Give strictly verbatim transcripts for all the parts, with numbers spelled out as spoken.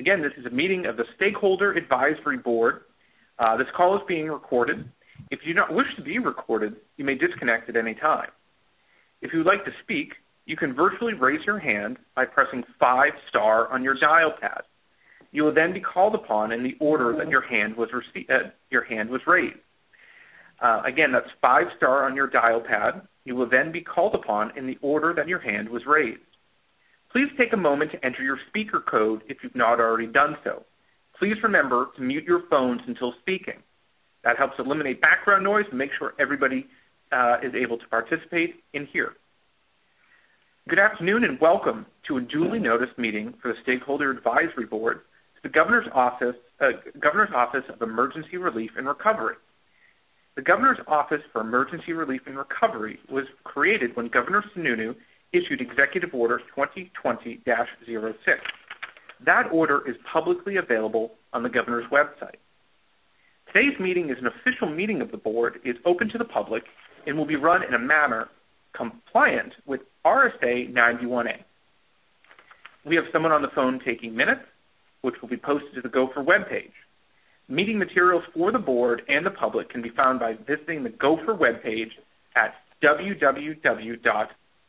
Again, this is a meeting of the Stakeholder Advisory Board. Uh, this call is being recorded. If you do not wish to be recorded, you may disconnect at any time. If you would like to speak, you can virtually raise your hand by pressing five star on your dial pad. You will then be called upon in the order that your hand was, rece- uh, your hand was raised. Uh, again, that's five star on your dial pad. You will then be called upon in the order that your hand was raised. Please take a moment to enter your speaker code if you've not already done so. Please remember to mute your phones until speaking. That helps eliminate background noise and make sure everybody uh, is able to participate in here. Good afternoon and welcome to a duly noticed meeting for the Stakeholder Advisory Board to the Governor's Office, uh, Governor's Office of Emergency Relief and Recovery. The Governor's Office for Emergency Relief and Recovery was created when Governor Sununu issued Executive Order twenty twenty dash zero six. That order is publicly available on the Governor's website. Today's meeting is an official meeting of the Board, is open to the public, and will be run in a manner compliant with R S A ninety-one A. We have someone on the phone taking minutes, which will be posted to the Gopher webpage. Meeting materials for the Board and the public can be found by visiting the Gopher webpage at w w w dot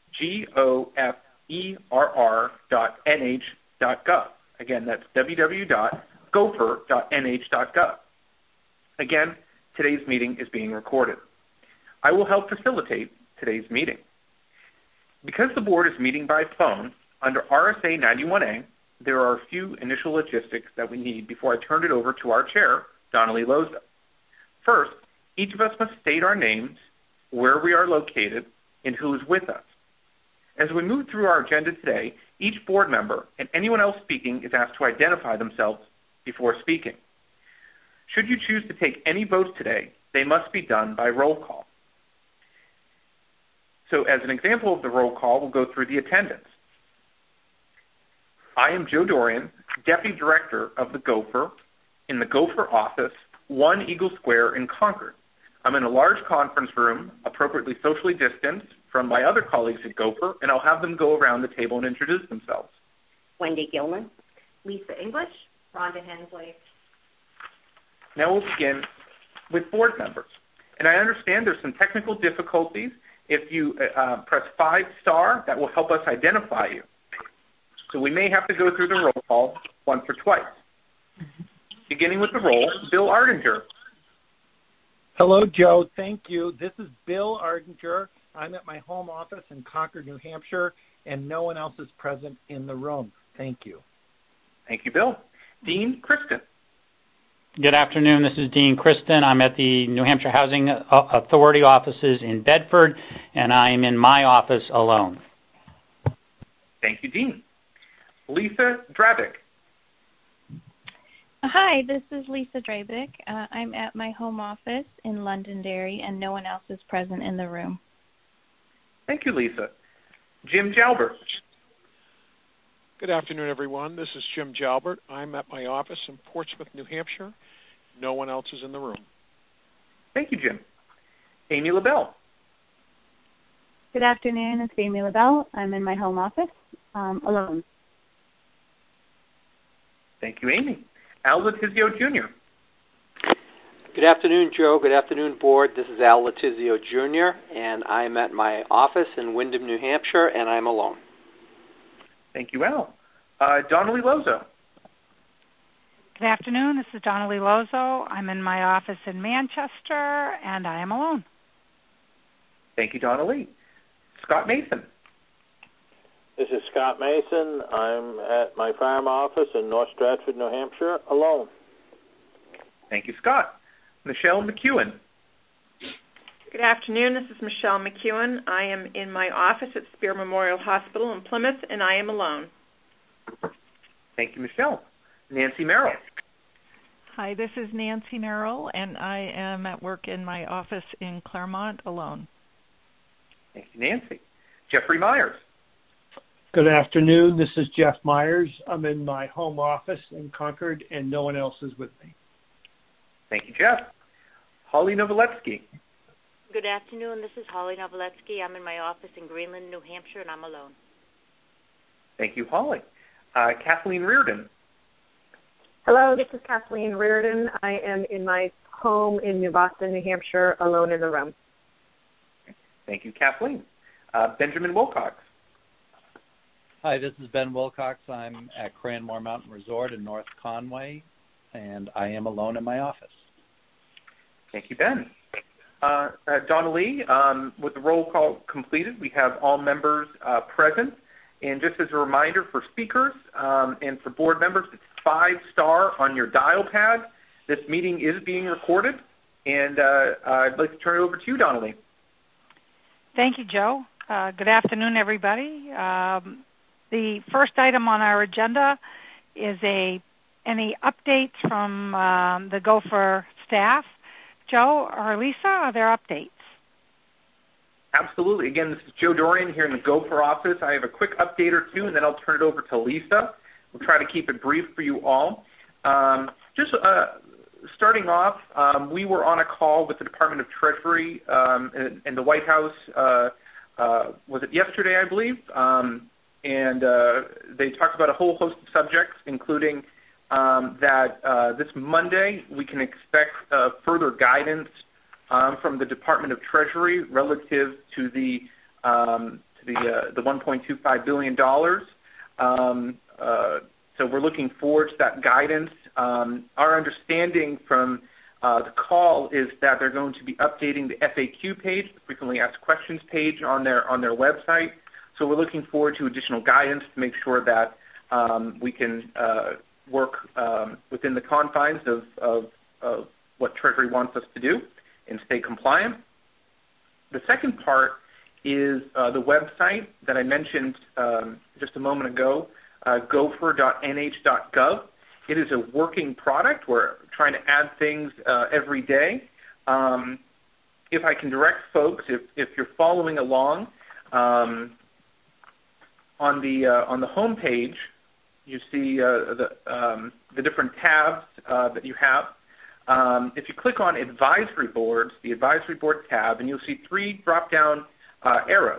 gopher dot n h dot gov. Again, that's w w w dot gopher dot n h dot gov. Again, today's meeting is being recorded. I will help facilitate today's meeting. Because the Board is meeting by phone, under R S A ninety-one A, there are a few initial logistics that we need before I turn it over to our chair, Donnelly Loza. First, each of us must state our names, where we are located, and who is with us. As we move through our agenda today, each board member and anyone else speaking is asked to identify themselves before speaking. Should you choose to take any votes today, they must be done by roll call. So as an example of the roll call, we'll go through the attendance. I am Joe Dorian, Deputy Director of the Gopher in the Gopher office, one Eagle Square in Concord. I'm in a large conference room, appropriately socially distanced from my other colleagues at Gopher, and I'll have them go around the table and introduce themselves. Wendy Gilman, Lisa English, Rhonda Hensley. Now we'll begin with board members. And I understand there's some technical difficulties. If you uh, press five star, that will help us identify you. So we may have to go through the roll call once or twice. Beginning with the roll, Bill Ardinger. Hello, Joe. Thank you. This is Bill Ardinger. I'm at my home office in Concord, New Hampshire, and no one else is present in the room. Thank you. Thank you, Bill. Dean Kristen. Good afternoon. This is Dean Kristen. I'm at the New Hampshire Housing Authority offices in Bedford, and I am in my office alone. Thank you, Dean. Lisa Drabick. Hi, this is Lisa Drabick. Uh, I'm at my home office in Londonderry, and no one else is present in the room. Thank you, Lisa. Jim Jalbert. Good afternoon, everyone. This is Jim Jalbert. I'm at my office in Portsmouth, New Hampshire. No one else is in the room. Thank you, Jim. Amy LaBelle. Good afternoon. It's Amy LaBelle. I'm in my home office um, alone. Thank you, Amy. Al Letizio Junior Good afternoon, Joe. Good afternoon, Board. This is Al Letizio Junior, and I'm at my office in Windham, New Hampshire, and I'm alone. Thank you, Al. Uh, Donnelly Lozo. Good afternoon. This is Donnelly Lozo. I'm in my office in Manchester, and I am alone. Thank you, Donnelly. Scott Mason. This is Scott Mason. I'm at my farm office in North Stratford, New Hampshire, alone. Thank you, Scott. Michelle McEwen. Good afternoon. This is Michelle McEwen. I am in my office at Spear Memorial Hospital in Plymouth, and I am alone. Thank you, Michelle. Nancy Merrill. Hi, this is Nancy Merrill, and I am at work in my office in Claremont alone. Thank you, Nancy. Jeffrey Myers. Good afternoon. This is Jeff Myers. I'm in my home office in Concord, and no one else is with me. Thank you, Jeff. Holly Novoletsky. Good afternoon. This is Holly Novoletsky. I'm in my office in Greenland, New Hampshire, and I'm alone. Thank you, Holly. Uh, Kathleen Reardon. Hello, this is Kathleen Reardon. I am in my home in New Boston, New Hampshire, alone in the room. Thank you, Kathleen. Uh, Benjamin Wilcox. Hi, this is Ben Wilcox. I'm at Cranmore Mountain Resort in North Conway, and I am alone in my office. Thank you, Ben. Uh, uh, Donna Lee, um, with the roll call completed, we have all members uh, present. And just as a reminder for speakers um, and for board members, it's five star on your dial pad. This meeting is being recorded. And uh, I'd like to turn it over to you, Donna Lee. Thank you, Joe. Uh, good afternoon, everybody. Um, the first item on our agenda is a any updates from um, the Gopher staff. Joe or Lisa, are there updates? Absolutely. Again, this is Joe Dorian here in the Gopher office. I have a quick update or two, and then I'll turn it over to Lisa. We'll try to keep it brief for you all. Um, just uh, starting off, um, we were on a call with the Department of Treasury um, and, and the White House, uh, uh, was it yesterday, I believe? Um, and uh, they talked about a whole host of subjects, including um, that uh, this Monday we can expect uh, further guidance Um, from the Department of Treasury relative to the um, to the uh, the one point two five billion dollars. Um, uh, so we're looking forward to that guidance. Um, our understanding from uh, the call is that they're going to be updating the F A Q page, the frequently asked questions page on their on their website. So we're looking forward to additional guidance to make sure that um, we can uh, work um, within the confines of, of of what Treasury wants us to do and stay compliant. The second part is uh, the website that I mentioned um, just a moment ago, uh, gopher dot N H dot gov. It is a working product. We're trying to add things uh, every day. Um, if I can direct folks, if, if you're following along, um, on the uh, on the home page, you see uh, the um, the different tabs uh, that you have. Um, if you click on Advisory Boards, the Advisory Board tab, and you'll see three drop-down uh, arrows.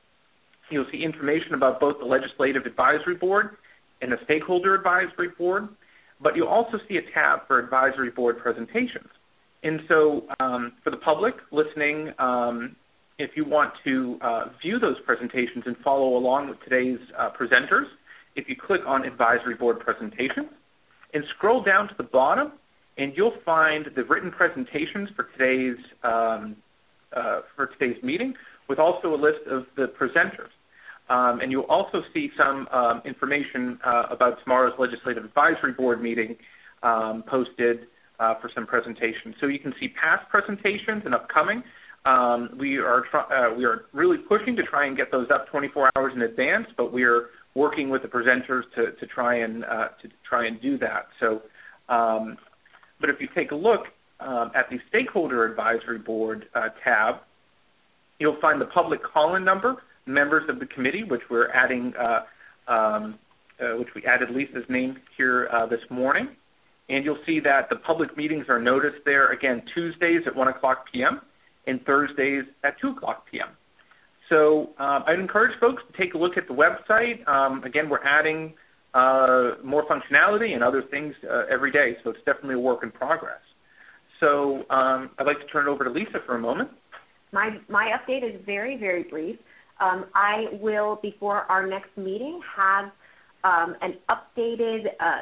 You'll see information about both the Legislative Advisory Board and the Stakeholder Advisory Board, but you'll also see a tab for Advisory Board presentations. And so um, for the public listening, um, if you want to uh, view those presentations and follow along with today's uh, presenters, if you click on Advisory Board presentations and scroll down to the bottom, and you'll find the written presentations for today's um, uh, for today's meeting, with also a list of the presenters. Um, and you'll also see some um, information uh, about tomorrow's Legislative Advisory Board meeting um, posted uh, for some presentations. So you can see past presentations and upcoming. Um, we are try- uh, we are really pushing to try and get those up twenty-four hours in advance, but we are working with the presenters to, to try and uh, to try and do that. So. Um, But if you take a look um, at the Stakeholder Advisory Board uh, tab, you'll find the public call-in number, members of the committee, which we're adding, uh, um, uh, which we added Lisa's name here uh, this morning. And you'll see that the public meetings are noticed there, again, Tuesdays at one o'clock p.m. and Thursdays at two o'clock p.m. So um, I'd encourage folks to take a look at the website. Um, again, we're adding Uh, more functionality and other things uh, every day, so it's definitely a work in progress. So um, I'd like to turn it over to Lisa for a moment. My my update is very, very brief. Um, I will, before our next meeting, have um, an updated uh,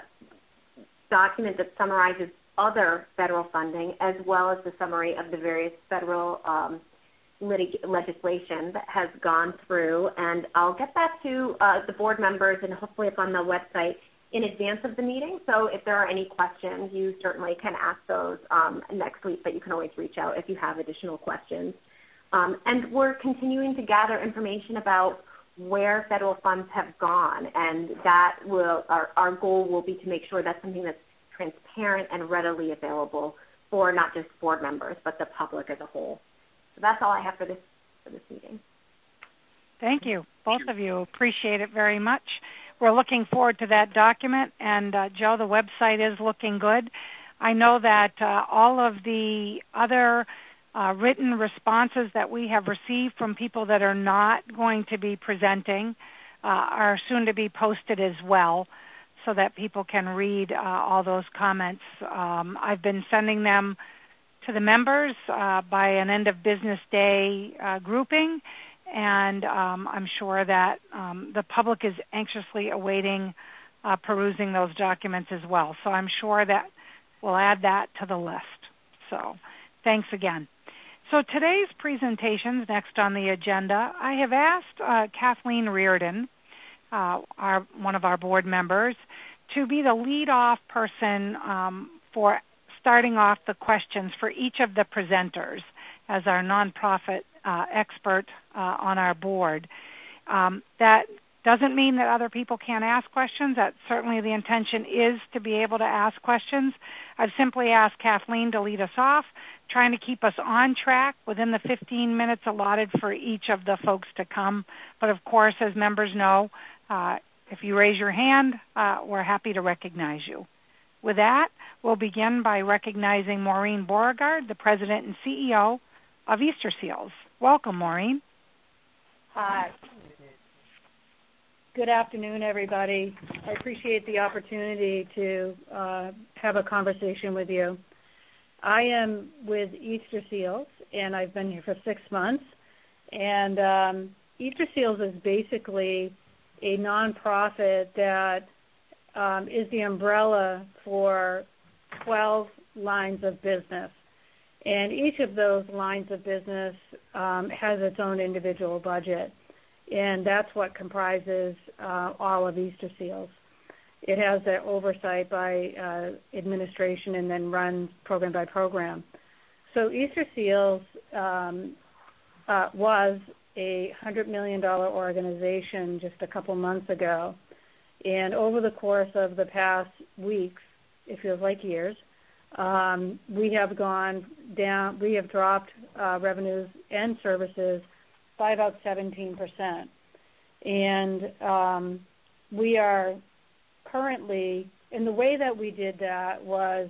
document that summarizes other federal funding as well as the summary of the various federal um, litig- legislation that has gone through, and I'll get that to uh, the board members, and hopefully it's on the website in advance of the meeting. So if there are any questions, you certainly can ask those um, next week, but you can always reach out if you have additional questions. Um, and we're continuing to gather information about where federal funds have gone, and that will our, our goal will be to make sure that's something that's transparent and readily available for not just board members, but the public as a whole. So that's all I have for this for this meeting. Thank you, both of you. Appreciate it very much. We're looking forward to that document. And, uh, Joe, the website is looking good. I know that uh, all of the other uh, written responses that we have received from people that are not going to be presenting uh, are soon to be posted as well. so that people can read uh, all those comments. Um, I've been sending them to the members uh, by an end of business day uh, grouping, and um, I'm sure that um, the public is anxiously awaiting uh, perusing those documents as well. So I'm sure that we'll add that to the list. So thanks again. So today's presentations, next on the agenda, I have asked uh, Kathleen Reardon, uh, our, one of our board members, to be the lead-off person um, for starting off the questions for each of the presenters as our nonprofit uh, expert uh, on our board. Um, that doesn't mean that other people can't ask questions. That certainly the intention is to be able to ask questions. I've simply asked Kathleen to lead us off, trying to keep us on track within the fifteen minutes allotted for each of the folks to come. But of course, as members know, uh, if you raise your hand, uh, we're happy to recognize you. With that, we'll begin by recognizing Maureen Beauregard, the President and C E O of Easter Seals. Welcome, Maureen. Hi. Good afternoon, everybody. I appreciate the opportunity to uh, have a conversation with you. I am with Easter Seals, and I've been here for six months. And um, Easter Seals is basically a nonprofit that um, is the umbrella for twelve lines of business. And each of those lines of business um, has its own individual budget. And that's what comprises uh, all of Easter Seals. It has that oversight by uh, administration and then runs program by program. So Easter Seals um, uh, was a one hundred million dollars organization just a couple months ago. And over the course of the past weeks, it feels like years, um, we have gone down, we have dropped uh, revenues and services by about seventeen percent. And um, we are currently, and the way that we did that was,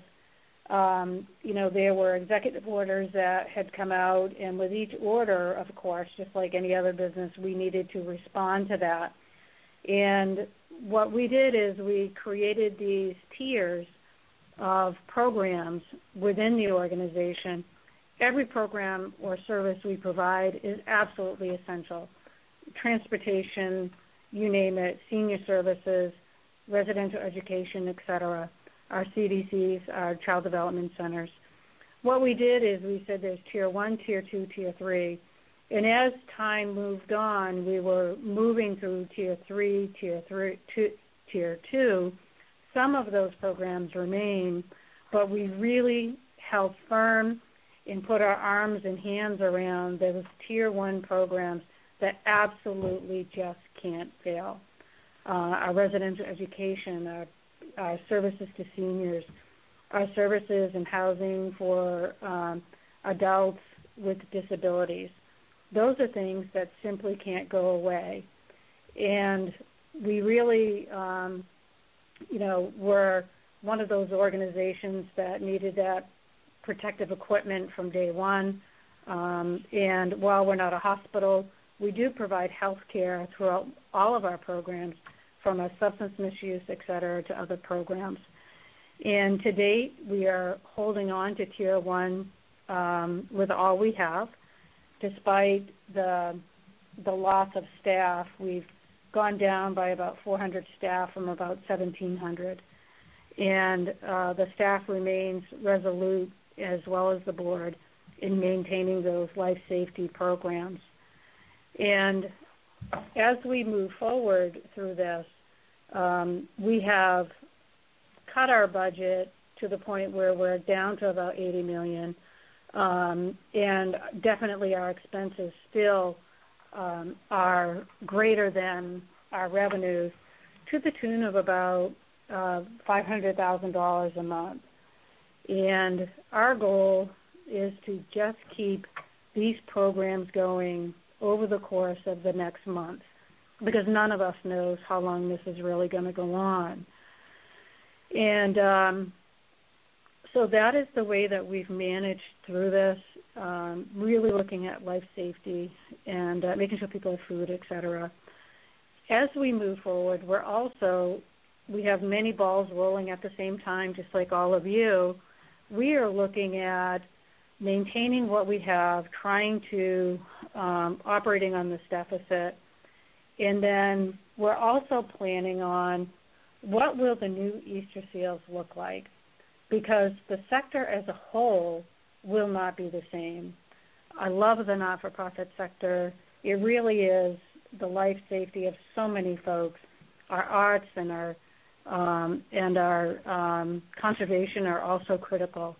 um, you know, there were executive orders that had come out, and with each order, of course, just like any other business, we needed to respond to that. And what we did is we created these tiers of programs within the organization. Every program or service we provide is absolutely essential. Transportation, you name it, senior services, residential education, et cetera, our C D Cs, our child development centers. What we did is we said there's tier one, tier two, tier three. And as time moved on, we were moving through tier three, tier three, two, tier two. Some of those programs remain, but we really held firm and put our arms and hands around those tier one programs that absolutely just can't fail. Uh, our residential education, our, our services to seniors, our services and housing for um, adults with disabilities. Those are things that simply can't go away. And we really, um, you know, were one of those organizations that needed that protective equipment from day one. Um, and while we're not a hospital, we do provide health care throughout all of our programs, from our substance misuse, et cetera, to other programs. And to date, we are holding on to tier one um, with all we have. Despite the the loss of staff, we've gone down by about four hundred staff from about seventeen hundred. And uh, the staff remains resolute, as well as the board, in maintaining those life safety programs. And as we move forward through this, um, we have cut our budget to the point where we're down to about eighty million dollars, um, and definitely our expenses still um, are greater than our revenues, to the tune of about uh, five hundred thousand dollars a month. And our goal is to just keep these programs going over the course of the next month, because none of us knows how long this is really going to go on. And um, so that is the way that we've managed through this, um, really looking at life safety and uh, making sure people have food, et cetera. As we move forward, we're also we have many balls rolling at the same time, just like all of you. We are looking at maintaining what we have, trying to um, operating on this deficit, and then we're also planning on what will the new Easter Seals look like, because the sector as a whole will not be the same. I love the not-for-profit sector. It really is the life safety of so many folks. Our arts and our um, and our um, conservation are also critical.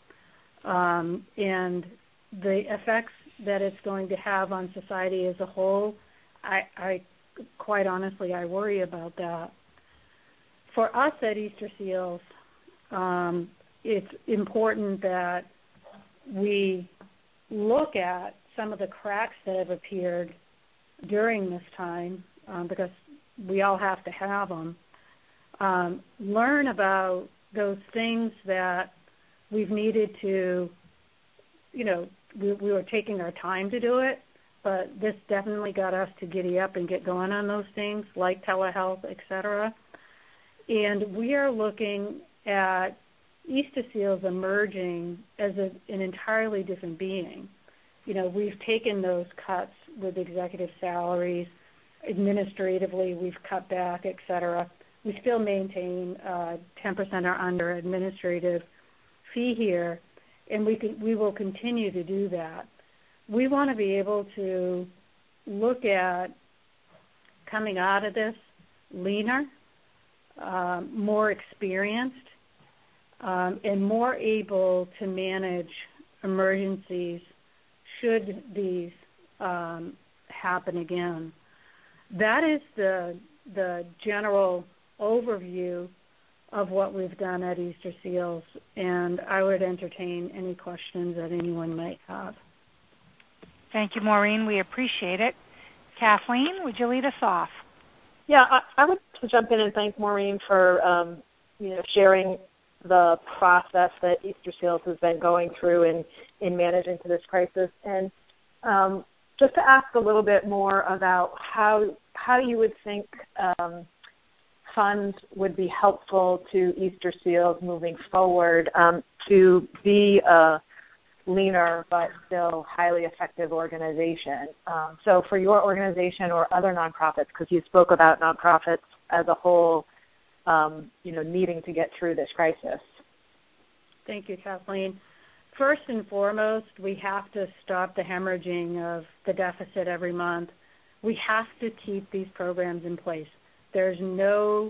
Um, and the effects that it's going to have on society as a whole, I, I quite honestly, I worry about that. For us at Easter Seals, um, it's important that we look at some of the cracks that have appeared during this time, um, because we all have to have them. Um, learn about those things that we've needed to, you know, we, we were taking our time to do it, but this definitely got us to giddy up and get going on those things like telehealth, et cetera. And we are looking at Easter Seals emerging as a, an entirely different being. You know, we've taken those cuts with executive salaries. Administratively, we've cut back, et cetera. We still maintain uh, ten percent or under administrative fee here, and we can, we will continue to do that. We want to be able to look at coming out of this leaner, um, more experienced, um, and more able to manage emergencies should these um, happen again. That is the the general overview of what we've done at Easter Seals, and I would entertain any questions that anyone might have. Thank you, Maureen. We appreciate it. Kathleen, would you lead us off? Yeah, I, I would jump in and thank Maureen for um, you know, sharing the process that Easter Seals has been going through in, in managing to this crisis. And um, just to ask a little bit more about how how you would think um, funds would be helpful to Easter Seals moving forward um, to be a leaner but still highly effective organization. Um, so for your organization or other nonprofits, because you spoke about nonprofits as a whole, um, you know, needing to get through this crisis. Thank you, Kathleen. First and foremost, we have to stop the hemorrhaging of the deficit every month. We have to keep these programs in place. There's no,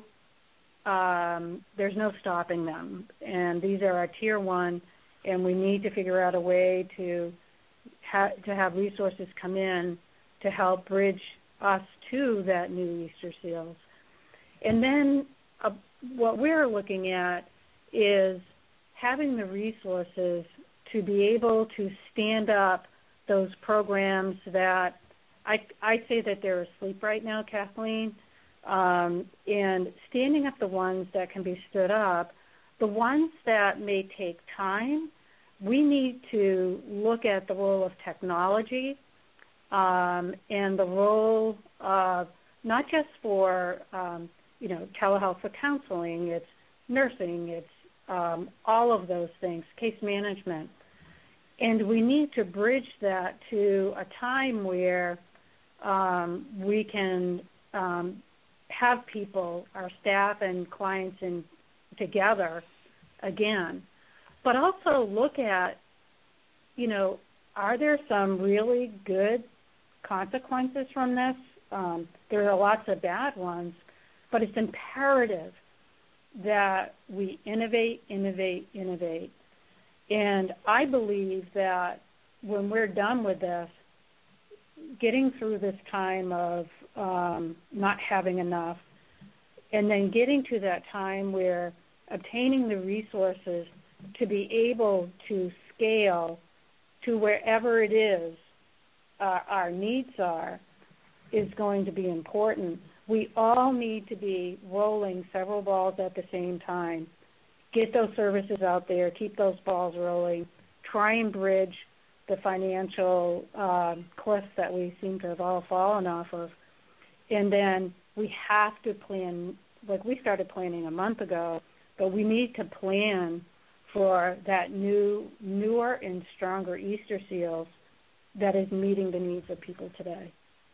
um, there's no stopping them, and these are our tier one. And we need to figure out a way to ha- to have resources come in to help bridge us to that new Easter Seals. And then uh, what we're looking at is having the resources to be able to stand up those programs that I, I say that they're asleep right now, Kathleen, um, and standing up the ones that can be stood up. The ones that may take time, we need to look at the role of technology um, and the role of not just for, um, you know, telehealth for counseling, it's nursing, it's um, all of those things, case management. And we need to bridge that to a time where um, we can um, have people, our staff and clients in together again, but also look at, you know, are there some really good consequences from this? Um, there are lots of bad ones, but it's imperative that we innovate, innovate, innovate. And I believe that when we're done with this, getting through this time of um, not having enough, and then getting to that time where obtaining the resources to be able to scale to wherever it is uh, our needs are is going to be important. We all need to be rolling several balls at the same time. Get those services out there, keep those balls rolling, try and bridge the financial uh, cliffs that we seem to have all fallen off of. And then we have to plan like we started planning a month ago, but we need to plan for that new, newer and stronger Easter Seals that is meeting the needs of people today.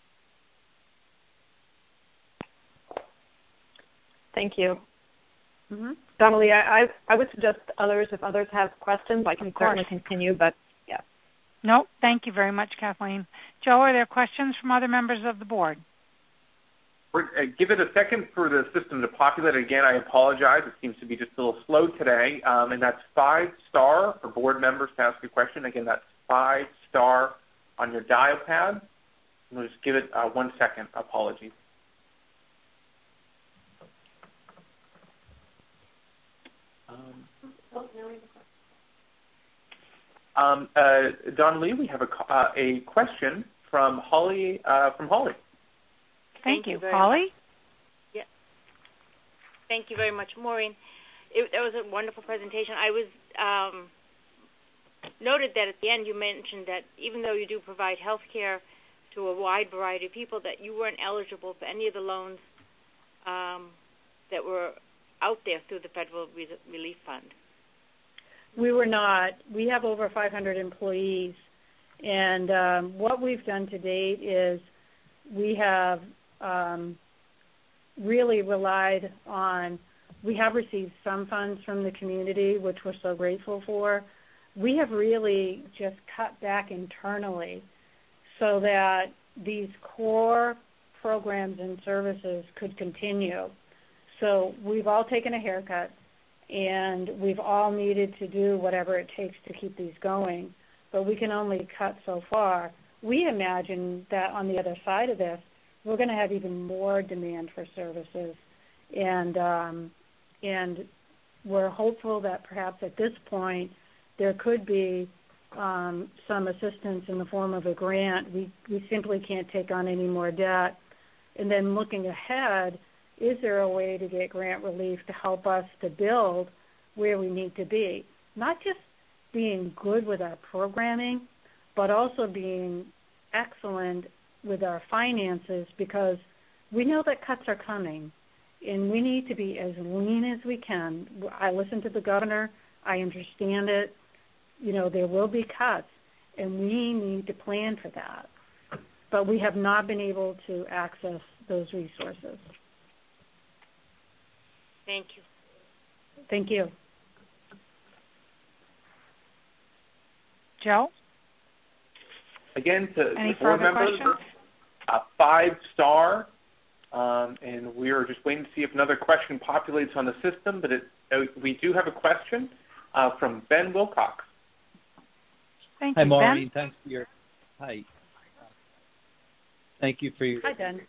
Thank you. Mm-hmm. Donnelly, I, I, I would suggest others, if others have questions, I can certainly continue, but yeah. No, thank you very much, Kathleen. Joe, are there questions from other members of the board? We're, uh, give it a second for the system to populate. Again, I apologize. It seems to be just a little slow today. Um, and that's five star for board members to ask a question. Again, that's five star on your dial pad. We'll just give it uh, one second. Apologies. Um, um, uh, Don Lee, we have a, uh, a question from Holly. Uh, from Holly. Thank, Thank you, you Holly. Much. Yeah. Thank you very much, Maureen. It, that was a wonderful presentation. I was um, noted that at the end you mentioned that even though you do provide health care to a wide variety of people, that you weren't eligible for any of the loans um, that were out there through the Federal Relief Fund. We were not. We have over five hundred employees, and um, what we've done to date is we have um, really relied on, we have received some funds from the community, which we're so grateful for. We have really just cut back internally so that these core programs and services could continue. So we've all taken a haircut, and we've all needed to do whatever it takes to keep these going, but we can only cut so far. We imagine that on the other side of this, we're going to have even more demand for services, and um, and we're hopeful that perhaps at this point there could be um, some assistance in the form of a grant. We we simply can't take on any more debt. And then looking ahead, is there a way to get grant relief to help us to build where we need to be? Not just being good with our programming, but also being excellent with our finances, because we know that cuts are coming, and we need to be as lean as we can. I listen to the governor. I understand it. You know, there will be cuts, and we need to plan for that. But we have not been able to access those resources. Thank you. Thank you. Joe? Again, to Any the board further members, questions? uh, five star, um, and we are just waiting to see if another question populates on the system, but it, uh, we do have a question uh, from Ben Wilcox. Thank Hi, you, Maureen. Ben. Thanks for your, hi. Thank you for your, Hi, Ben.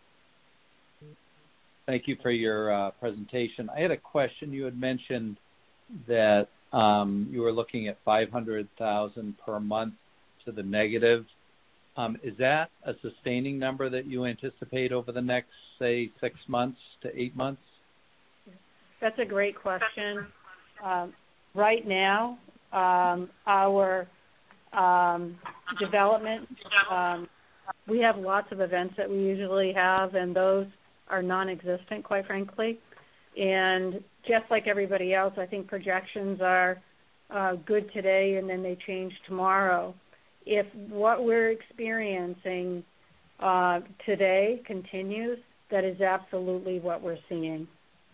Thank you for your uh, presentation. I had a question. You had mentioned that um, you were looking at five hundred thousand dollars per month to the negative. Um, is that a sustaining number that you anticipate over the next, say, six months to eight months? That's a great question. Um, right now, um, our um, development, um, we have lots of events that we usually have, and those are non-existent, quite frankly. And just like everybody else, I think projections are uh, good today and then they change tomorrow. If what we're experiencing uh, today continues, that is absolutely what we're seeing.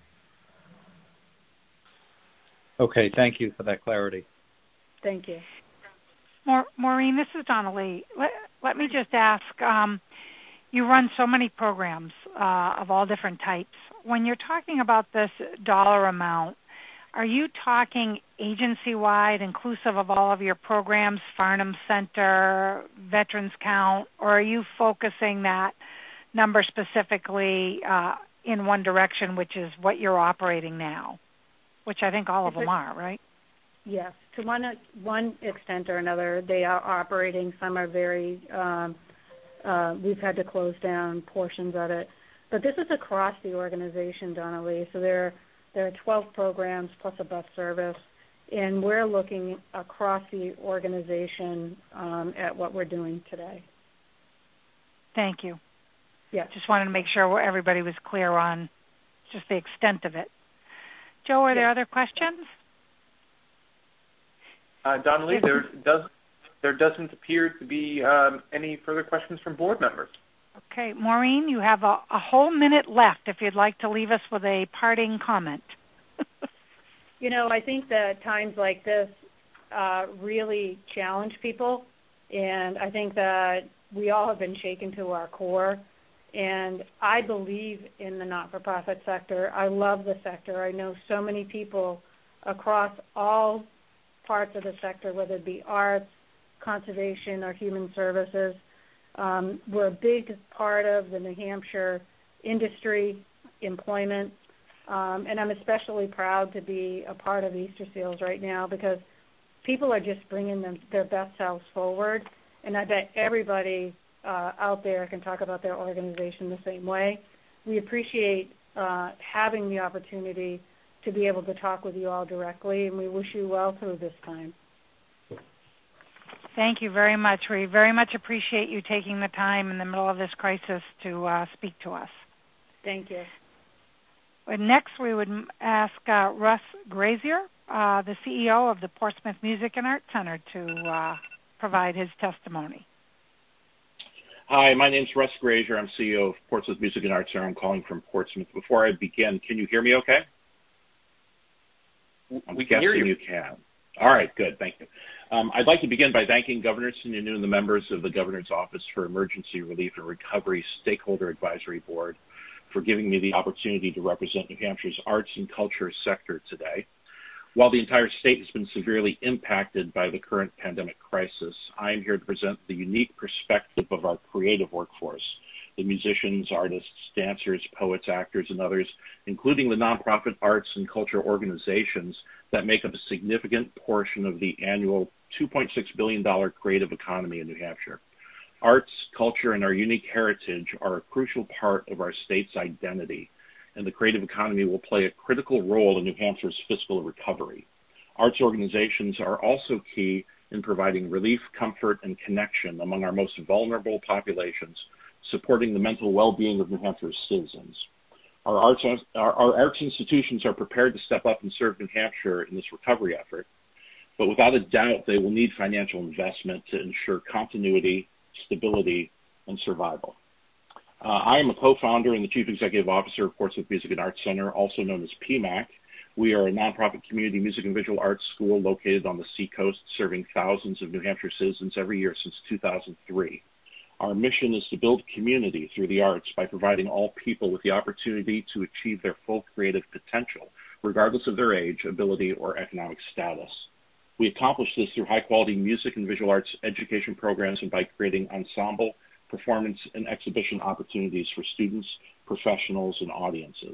Okay, thank you for that clarity. Thank you. Ma- Maureen, this is Donna Lee. Let, let me just ask, um, you run so many programs uh, of all different types. When you're talking about this dollar amount, are you talking agency-wide, inclusive of all of your programs, Farnham Center, Veterans Count, or are you focusing that number specifically uh, in one direction, which is what you're operating now, which I think all of them are, right? Yes, to one one extent or another, they are operating. Some are very, um, uh, we've had to close down portions of it. But this is across the organization, Donna Lee. So there, there are twelve programs plus a bus service, and we're looking across the organization um, at what we're doing today. Thank you. Yeah. Just wanted to make sure everybody was clear on just the extent of it. Joe, are there other questions? Uh, Donnelly, there does there doesn't appear to be um, any further questions from board members. Okay, Maureen, you have a, a whole minute left if you'd like to leave us with a parting comment. You know, I think that times like this uh, really challenge people, and I think that we all have been shaken to our core. And I believe in the not-for-profit sector. I love the sector. I know so many people across all parts of the sector, whether it be arts, conservation, or human services. Um, we're a big part of the New Hampshire industry, employment, um, and I'm especially proud to be a part of Easter Seals right now because people are just bringing them, their best selves forward, and I bet everybody uh, out there can talk about their organization the same way. We appreciate uh, having the opportunity to be able to talk with you all directly, and we wish you well through this time. Thank you very much. We very much appreciate you taking the time in the middle of this crisis to uh, speak to us. Thank you. And next, we would ask uh, Russ Grazier, uh, the C E O of the Portsmouth Music and Arts Center, to uh, provide his testimony. Hi, my name's Russ Grazier. I'm C E O of Portsmouth Music and Arts Center. I'm calling from Portsmouth. Before I begin, can you hear me okay? I'm we can hear you. you can. All right, good. Thank you. Um, I'd like to begin by thanking Governor Sununu and the members of the Governor's Office for Emergency Relief and Recovery Stakeholder Advisory Board for giving me the opportunity to represent New Hampshire's arts and culture sector today. While the entire state has been severely impacted by the current pandemic crisis, I am here to present the unique perspective of our creative workforce, the musicians, artists, dancers, poets, actors, and others, including the nonprofit arts and culture organizations that make up a significant portion of the annual two point six billion dollars creative economy in New Hampshire. Arts, culture, and our unique heritage are a crucial part of our state's identity, and the creative economy will play a critical role in New Hampshire's fiscal recovery. Arts organizations are also key in providing relief, comfort, and connection among our most vulnerable populations, supporting the mental well-being of New Hampshire's citizens. Our arts, our, our arts institutions are prepared to step up and serve New Hampshire in this recovery effort, but without a doubt, they will need financial investment to ensure continuity, stability, and survival. Uh, I am a co-founder and the Chief Executive Officer of Portsmouth Music and Arts Center, also known as P MAC. We are a nonprofit community music and visual arts school located on the Seacoast, serving thousands of New Hampshire citizens every year since two thousand three. Our mission is to build community through the arts by providing all people with the opportunity to achieve their full creative potential, regardless of their age, ability, or economic status. We accomplish this through high-quality music and visual arts education programs and by creating ensemble, performance, and exhibition opportunities for students, professionals, and audiences.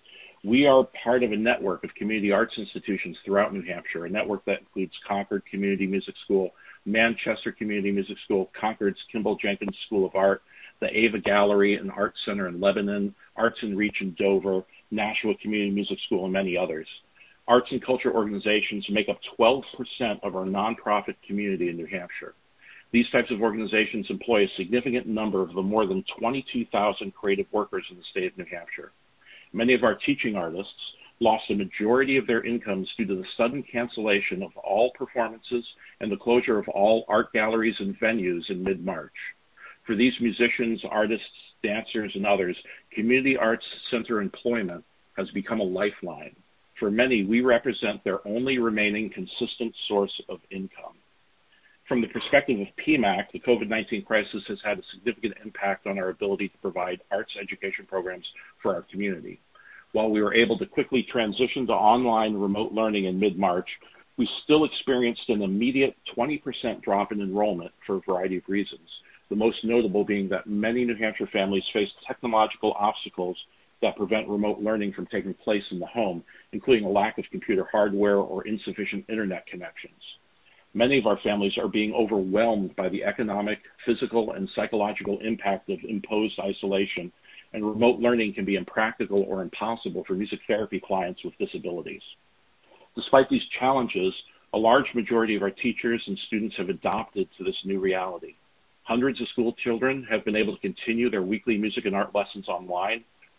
We are part of a network of community arts institutions throughout New Hampshire, a network that includes Concord Community Music School, Manchester Community Music School, Concord's Kimball Jenkins School of Art, the Ava Gallery and Art Center in Lebanon, Arts and Reach in Dover, Nashua Community Music School, and many others. Arts and culture organizations make up twelve percent of our nonprofit community in New Hampshire. These types of organizations employ a significant number of the more than twenty-two thousand creative workers in the state of New Hampshire. Many of our teaching artists lost a majority of their incomes due to the sudden cancellation of all performances and the closure of all art galleries and venues in mid-March. For these musicians, artists, dancers, and others, community arts center employment has become a lifeline. For many, we represent their only remaining consistent source of income. From the perspective of P MAC, the COVID nineteen crisis has had a significant impact on our ability to provide arts education programs for our community. While we were able to quickly transition to online remote learning in mid-March, we still experienced an immediate twenty percent drop in enrollment for a variety of reasons, the most notable being that many New Hampshire families face technological obstacles that prevent remote learning from taking place in the home, including a lack of computer hardware or insufficient internet connections. Many of our families are being overwhelmed by the economic, physical, and psychological impact of imposed isolation, and remote learning can be impractical or impossible for music therapy clients with disabilities. Despite these challenges, a large majority of our teachers and students have adopted to this new reality. Hundreds of school children have been able to continue their weekly music and art lessons online,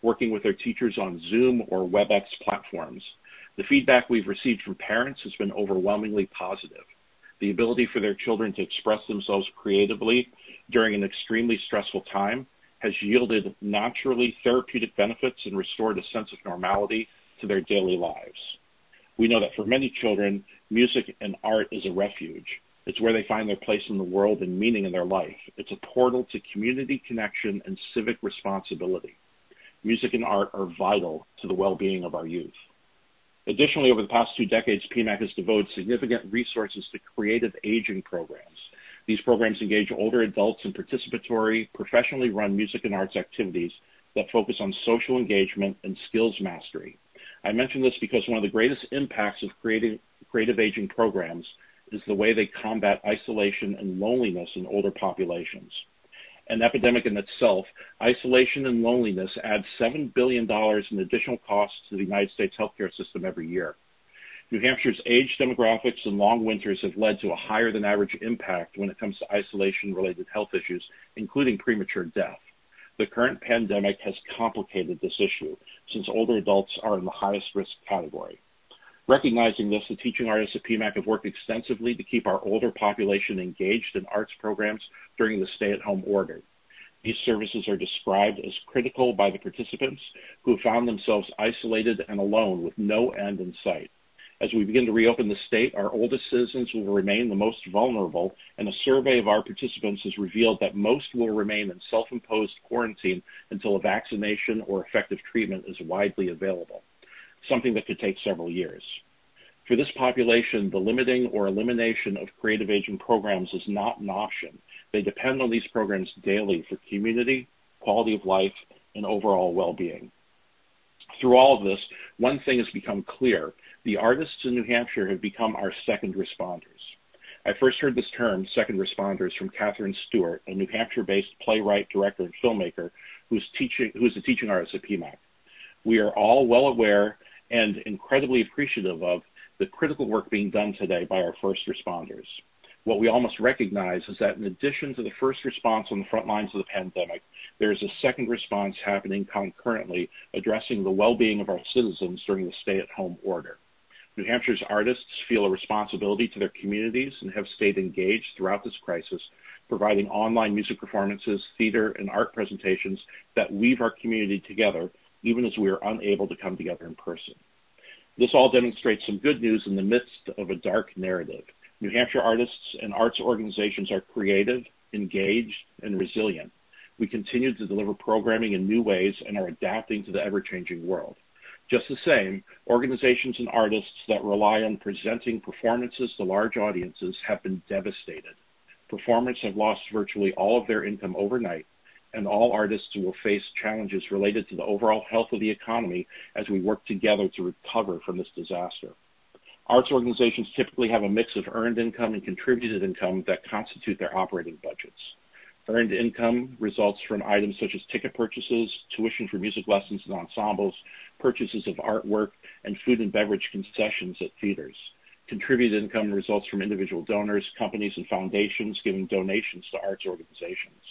working with their teachers on Zoom or WebEx platforms. The feedback we've received from parents has been overwhelmingly positive. The ability for their children to express themselves creatively during an extremely stressful time has yielded naturally therapeutic benefits and restored a sense of normality to their daily lives. We know that for many children, music and art is a refuge. It's where they find their place in the world and meaning in their life. It's a portal to community connection and civic responsibility. Music and art are vital to the well-being of our youth. Additionally, over the past two decades, P MAC has devoted significant resources to creative aging programs. These programs engage older adults in participatory, professionally run music and arts activities that focus on social engagement and skills mastery. I mention this because one of the greatest impacts of creative, creative aging programs is the way they combat isolation and loneliness in older populations. An epidemic in itself, isolation and loneliness add seven billion dollars in additional costs to the United States healthcare system every year. New Hampshire's age demographics and long winters have led to a higher than average impact when it comes to isolation-related health issues, including premature death. The current pandemic has complicated this issue since older adults are in the highest risk category. Recognizing this, the teaching artists at P MAC have worked extensively to keep our older population engaged in arts programs during the stay-at-home order. These services are described as critical by the participants who have found themselves isolated and alone with no end in sight. As we begin to reopen the state, our oldest citizens will remain the most vulnerable, and a survey of our participants has revealed that most will remain in self-imposed quarantine until a vaccination or effective treatment is widely available, something that could take several years. For this population, the limiting or elimination of creative aging programs is not an option. They depend on these programs daily for community, quality of life, and overall well-being. Through all of this, one thing has become clear. The artists in New Hampshire have become our second responders. I first heard this term, second responders, from Catherine Stewart, a New Hampshire-based playwright, director, and filmmaker who's, teaching, who's a teaching artist at P MAC. We are all well aware and incredibly appreciative of the critical work being done today by our first responders. What we all must recognize is that in addition to the first response on the front lines of the pandemic, there is a second response happening concurrently addressing the well-being of our citizens during the stay-at-home order. New Hampshire's artists feel a responsibility to their communities and have stayed engaged throughout this crisis, providing online music performances, theater, and art presentations that weave our community together, even as we are unable to come together in person. This all demonstrates some good news in the midst of a dark narrative. New Hampshire artists and arts organizations are creative, engaged, and resilient. We continue to deliver programming in new ways and are adapting to the ever-changing world. Just the same, organizations and artists that rely on presenting performances to large audiences have been devastated. Performers have lost virtually all of their income overnight, and all artists will face challenges related to the overall health of the economy as we work together to recover from this disaster. Arts organizations typically have a mix of earned income and contributed income that constitute their operating budgets. Earned income results from items such as ticket purchases, tuition for music lessons and ensembles, purchases of artwork, and food and beverage concessions at theaters. Contributed income results from individual donors, companies, and foundations giving donations to arts organizations.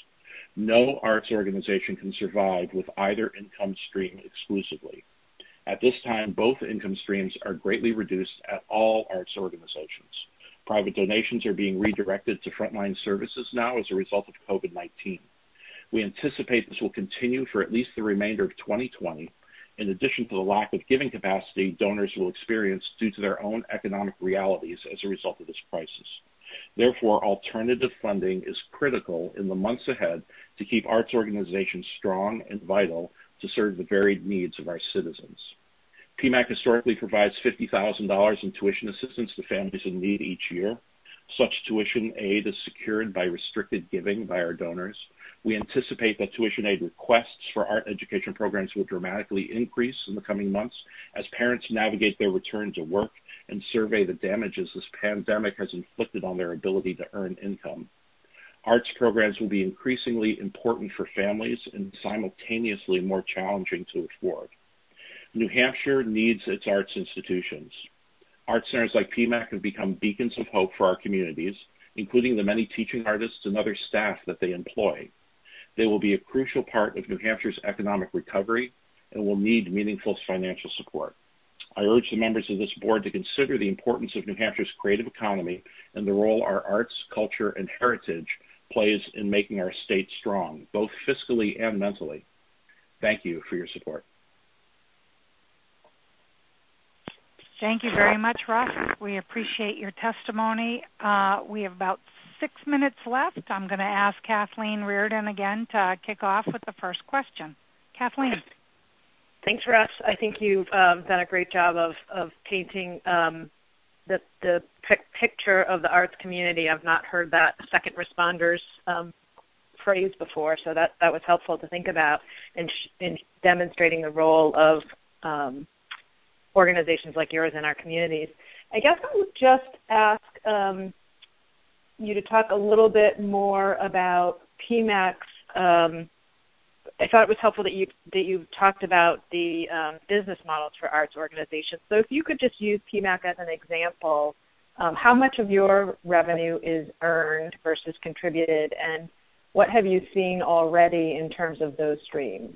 No arts organization can survive with either income stream exclusively. At this time, both income streams are greatly reduced at all arts organizations. Private donations are being redirected to frontline services now as a result of COVID nineteen. We anticipate this will continue for at least the remainder of twenty twenty. In addition to the lack of giving capacity donors will experience due to their own economic realities as a result of this crisis. Therefore, alternative funding is critical in the months ahead to keep arts organizations strong and vital to serve the varied needs of our citizens. P MAC historically provides fifty thousand dollars in tuition assistance to families in need each year. Such tuition aid is secured by restricted giving by our donors. We anticipate that tuition aid requests for art education programs will dramatically increase in the coming months as parents navigate their return to work and survey the damages this pandemic has inflicted on their ability to earn income. Arts programs will be increasingly important for families and simultaneously more challenging to afford. New Hampshire needs its arts institutions. Art centers like P MAC have become beacons of hope for our communities, including the many teaching artists and other staff that they employ. They will be a crucial part of New Hampshire's economic recovery, and will need meaningful financial support. I urge the members of this board to consider the importance of New Hampshire's creative economy and the role our arts, culture, and heritage plays in making our state strong, both fiscally and mentally. Thank you for your support. Thank you very much, Russ. We appreciate your testimony. Uh, we have about six minutes left. I'm going to ask Kathleen Reardon again to kick off with the first question. Kathleen. Thanks, Russ. I think you've um, done a great job of, of painting um, the, the pic- picture of the arts community. I've not heard that second responders um, phrase before, so that, that was helpful to think about in, sh- in demonstrating the role of um, organizations like yours in our communities. I guess I would just ask um, you to talk a little bit more about P MAC's um, I thought it was helpful that you that you talked about the um, business models for arts organizations. So if you could just use P MAC as an example, um, how much of your revenue is earned versus contributed, and what have you seen already in terms of those streams?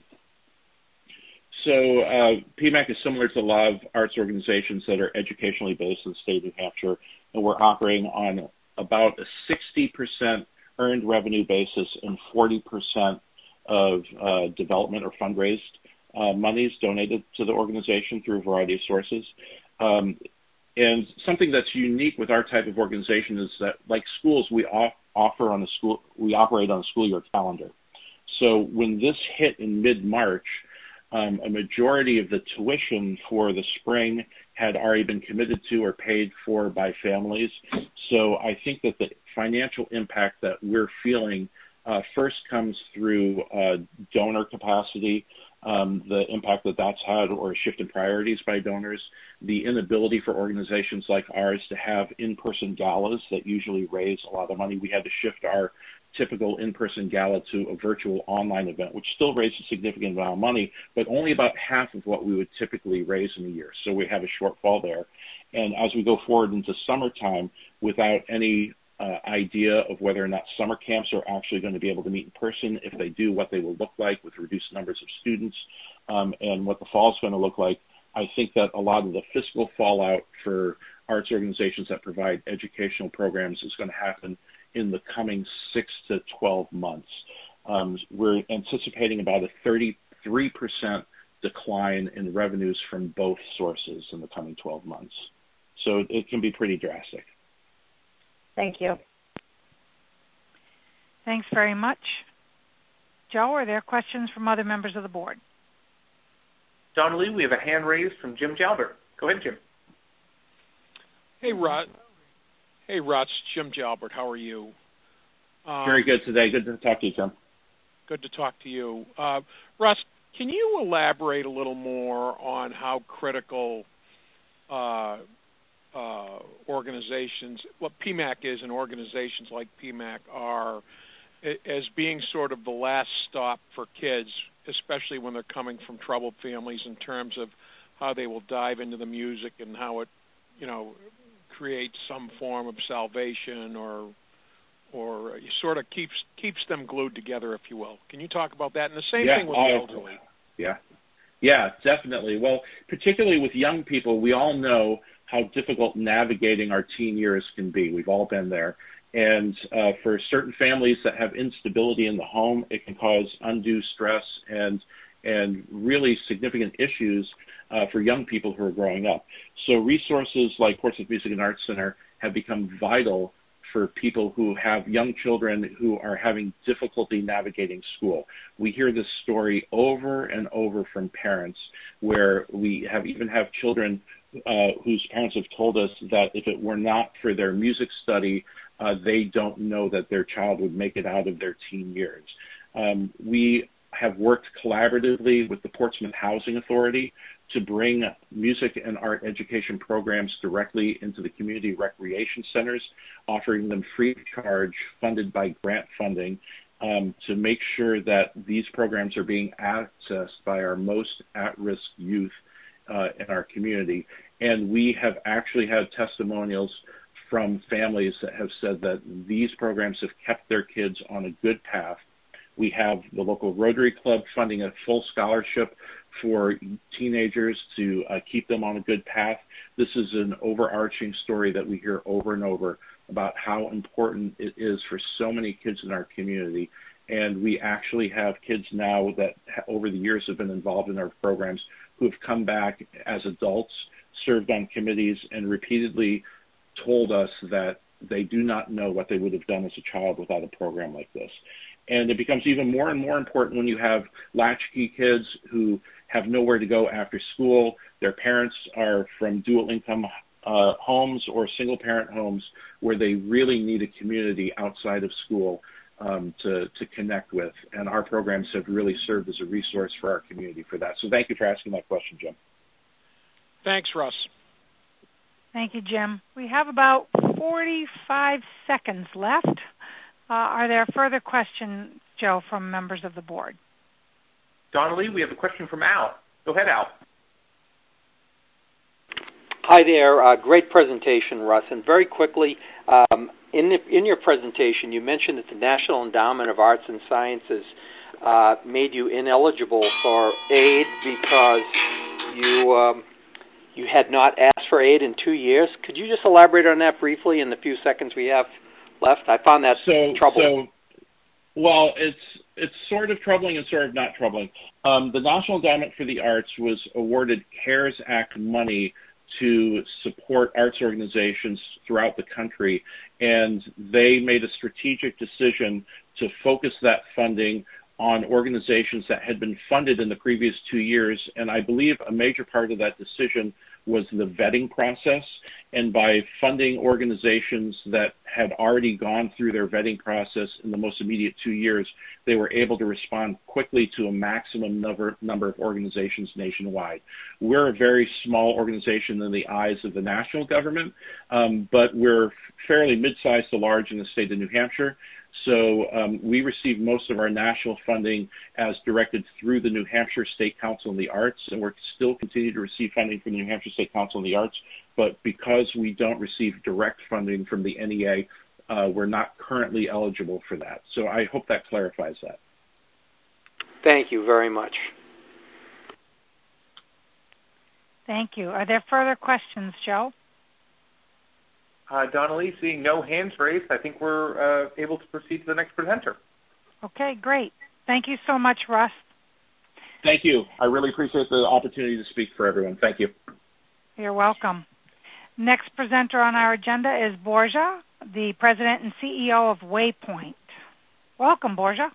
So uh, P MAC is similar to a lot of arts organizations that are educationally based in the state of New Hampshire, and we're operating on about a sixty percent earned revenue basis and forty percent of uh, development or fundraised uh, monies donated to the organization through a variety of sources. Um, and something that's unique with our type of organization is that, like schools, we off- offer on a school, we operate on a school year calendar. So when this hit in mid-March, um, a majority of the tuition for the spring had already been committed to or paid for by families. So I think that the financial impact that we're feeling Uh, first comes through uh, donor capacity, um, the impact that that's had, or a shift in priorities by donors, the inability for organizations like ours to have in-person galas that usually raise a lot of money. We had to shift our typical in-person gala to a virtual online event, which still raised a significant amount of money, but only about half of what we would typically raise in a year. So we have a shortfall there. And as we go forward into summertime, without any Uh, idea of whether or not summer camps are actually going to be able to meet in person, if they do, what they will look like with reduced numbers of students, um, and what the fall is going to look like, I think that a lot of the fiscal fallout for arts organizations that provide educational programs is going to happen in the coming six to twelve months. Um, we're anticipating about a thirty-three percent decline in revenues from both sources in the coming twelve months. So it can be pretty drastic. Thank you. Thanks very much. Joe, are there questions from other members of the board? Donnelly, we have a hand raised from Jim Jalbert. Go ahead, Jim. Hey, Russ. Hey, Russ. Jim Jalbert. How are you? Um, Very good today. Good to talk to you, Jim. Good to talk to you. Uh, Russ, can you elaborate a little more on how critical uh, Uh, organizations, what P MAC is and organizations like P MAC are, as being sort of the last stop for kids, especially when they're coming from troubled families, in terms of how they will dive into the music and how it, you know, creates some form of salvation or or sort of keeps keeps them glued together, if you will. Can you talk about that? And the same yeah, thing with uh, the elderly. Yeah, yeah, definitely. Well, particularly with young people, we all know how difficult navigating our teen years can be. We've all been there. And uh, for certain families that have instability in the home, it can cause undue stress and and really significant issues uh, for young people who are growing up. So resources like Portsmouth Music and Arts Center have become vital for people who have young children who are having difficulty navigating school. We hear this story over and over from parents, where we have even have children Uh, whose parents have told us that if it were not for their music study, uh, they don't know that their child would make it out of their teen years. Um, we have worked collaboratively with the Portsmouth Housing Authority to bring music and art education programs directly into the community recreation centers, offering them free of charge, funded by grant funding, um, to make sure that these programs are being accessed by our most at-risk youth uh, in our community. And we have actually had testimonials from families that have said that these programs have kept their kids on a good path We have the local Rotary Club funding a full scholarship for teenagers to uh, keep them on a good path. This is an overarching story that we hear over and over about how important it is for so many kids in our community. And we actually have kids now that over the years have been involved in our programs who have come back as adults, served on committees, and repeatedly told us that they do not know what they would have done as a child without a program like this. And it becomes even more and more important when you have latchkey kids who have nowhere to go after school. Their parents are from dual income uh, homes or single parent homes where they really need a community outside of school um, to, to connect with. And our programs have really served as a resource for our community for that. So thank you for asking that question, Jim. Thanks, Russ. Thank you, Jim. We have about forty-five seconds left. Uh, are there further questions, Joe, from members of the board? Donnelly, we have a question from Al. Go ahead, Al. Hi there. Uh, great presentation, Russ. And very quickly, um, in, the, in your presentation, you mentioned that the National Endowment of Arts and Sciences uh, made you ineligible for aid because you um, you had not asked for aid in two years. Could you just elaborate on that briefly in the few seconds we have left? I found that so, troubling. So, well, it's it's sort of troubling and sort of not troubling. Um, the National Endowment for the Arts was awarded CARES Act money to support arts organizations throughout the country, and they made a strategic decision to focus that funding on organizations that had been funded in the previous two years. And I believe a major part of that decision was the vetting process. And by funding organizations that had already gone through their vetting process in the most immediate two years, they were able to respond quickly to a maximum number, number of organizations nationwide. We're a very small organization in the eyes of the national government, um, but we're fairly mid-sized to large in the state of New Hampshire. So um, we receive most of our national funding as directed through the New Hampshire State Council on the Arts, and we're still continue to receive funding from the New Hampshire State Council on the Arts. But because we don't receive direct funding from the N E A, uh, we're not currently eligible for that. So I hope that clarifies that. Thank you very much. Thank you. Are there further questions, Joe? Uh, Donnelly, seeing no hands raised, I think we're uh, able to proceed to the next presenter. Okay, great. Thank you so much, Russ. Thank you. I really appreciate the opportunity to speak for everyone. Thank you. You're welcome. Next presenter on our agenda is Borja, the president and C E O of Waypoint. Welcome, Borja.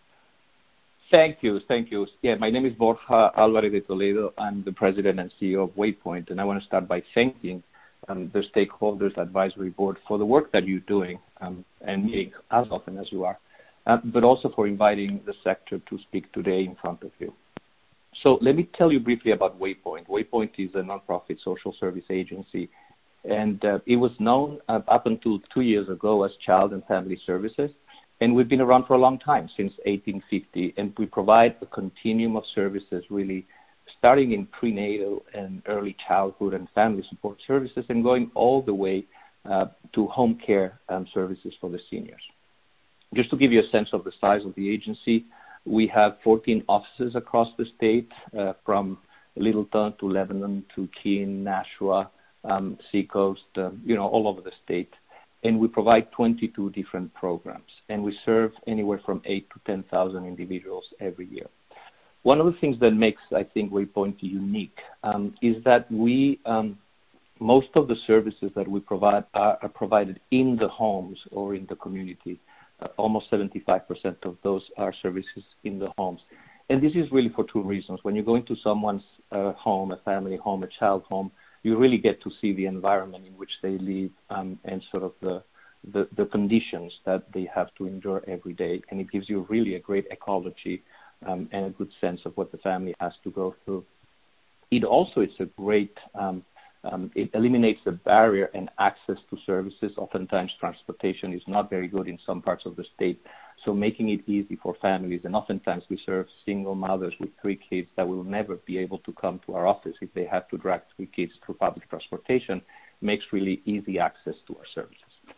Thank you. Thank you. Yeah, my name is Borja Alvarez de Toledo. I'm the president and C E O of Waypoint, and I want to start by thanking Um, the Stakeholders Advisory Board for the work that you're doing um, and meeting as often as you are, uh, but also for inviting the sector to speak today in front of you. So let me tell you briefly about Waypoint. Waypoint is a nonprofit social service agency, and uh, it was known uh, up until two years ago as Child and Family Services, and we've been around for a long time, since eighteen fifty, and we provide a continuum of services really starting in prenatal and early childhood and family support services and going all the way uh, to home care um, services for the seniors. Just to give you a sense of the size of the agency, we have fourteen offices across the state, uh, from Littleton to Lebanon to Keene, Nashua, um, Seacoast, uh, you know, all over the state. And we provide twenty-two different programs, and we serve anywhere from eight to ten thousand individuals every year. One of the things that makes, I think, Waypoint unique um, is that we, um, most of the services that we provide are, are provided in the homes or in the community. Uh, almost seventy-five percent of those are services in the homes. And this is really for two reasons. When you go into someone's uh, home, a family home, a child home, you really get to see the environment in which they live um, and sort of the, the, the conditions that they have to endure every day. And it gives you really a great ecology Um, and a good sense of what the family has to go through. It also is a great, um, um, it eliminates the barrier and access to services. Oftentimes transportation is not very good in some parts of the state, so making it easy for families, and oftentimes we serve single mothers with three kids that will never be able to come to our office if they have to drag three kids through public transportation, makes really easy access to our services.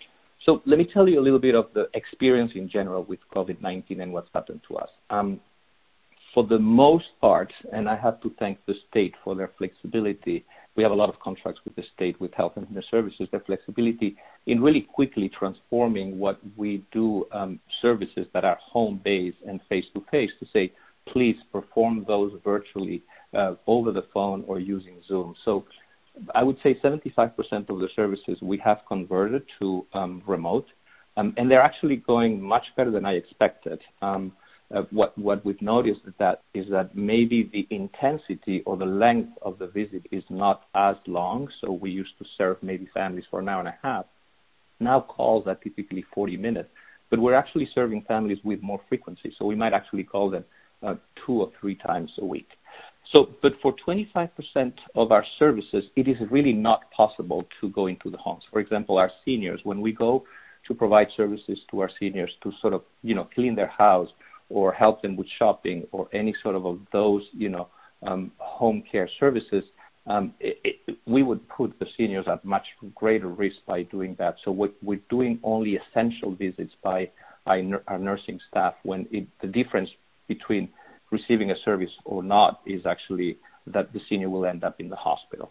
So let me tell you a little bit of the experience in general with COVID nineteen and what's happened to us. Um, for the most part, and I have to thank the state for their flexibility, we have a lot of contracts with the state, with Health and Human Services, their flexibility in really quickly transforming what we do, um, services that are home-based and face-to-face, to say, please perform those virtually uh, over the phone or using Zoom. So I would say seventy-five percent of the services we have converted to um, remote, um, and they're actually going much better than I expected. Um, uh, what, what we've noticed is that, is that maybe the intensity or the length of the visit is not as long. So we used to serve maybe families for an hour and a half. Now calls are typically forty minutes, but we're actually serving families with more frequency. So we might actually call them uh, two or three times a week. So, but for twenty-five percent of our services, it is really not possible to go into the homes. For example, our seniors, when we go to provide services to our seniors to sort of, you know, clean their house or help them with shopping or any sort of, of those, you know, um, home care services, um, it, it, we would put the seniors at much greater risk by doing that. So what we're doing only essential visits by our, our nursing staff, when it, the difference between receiving a service or not is actually that the senior will end up in the hospital.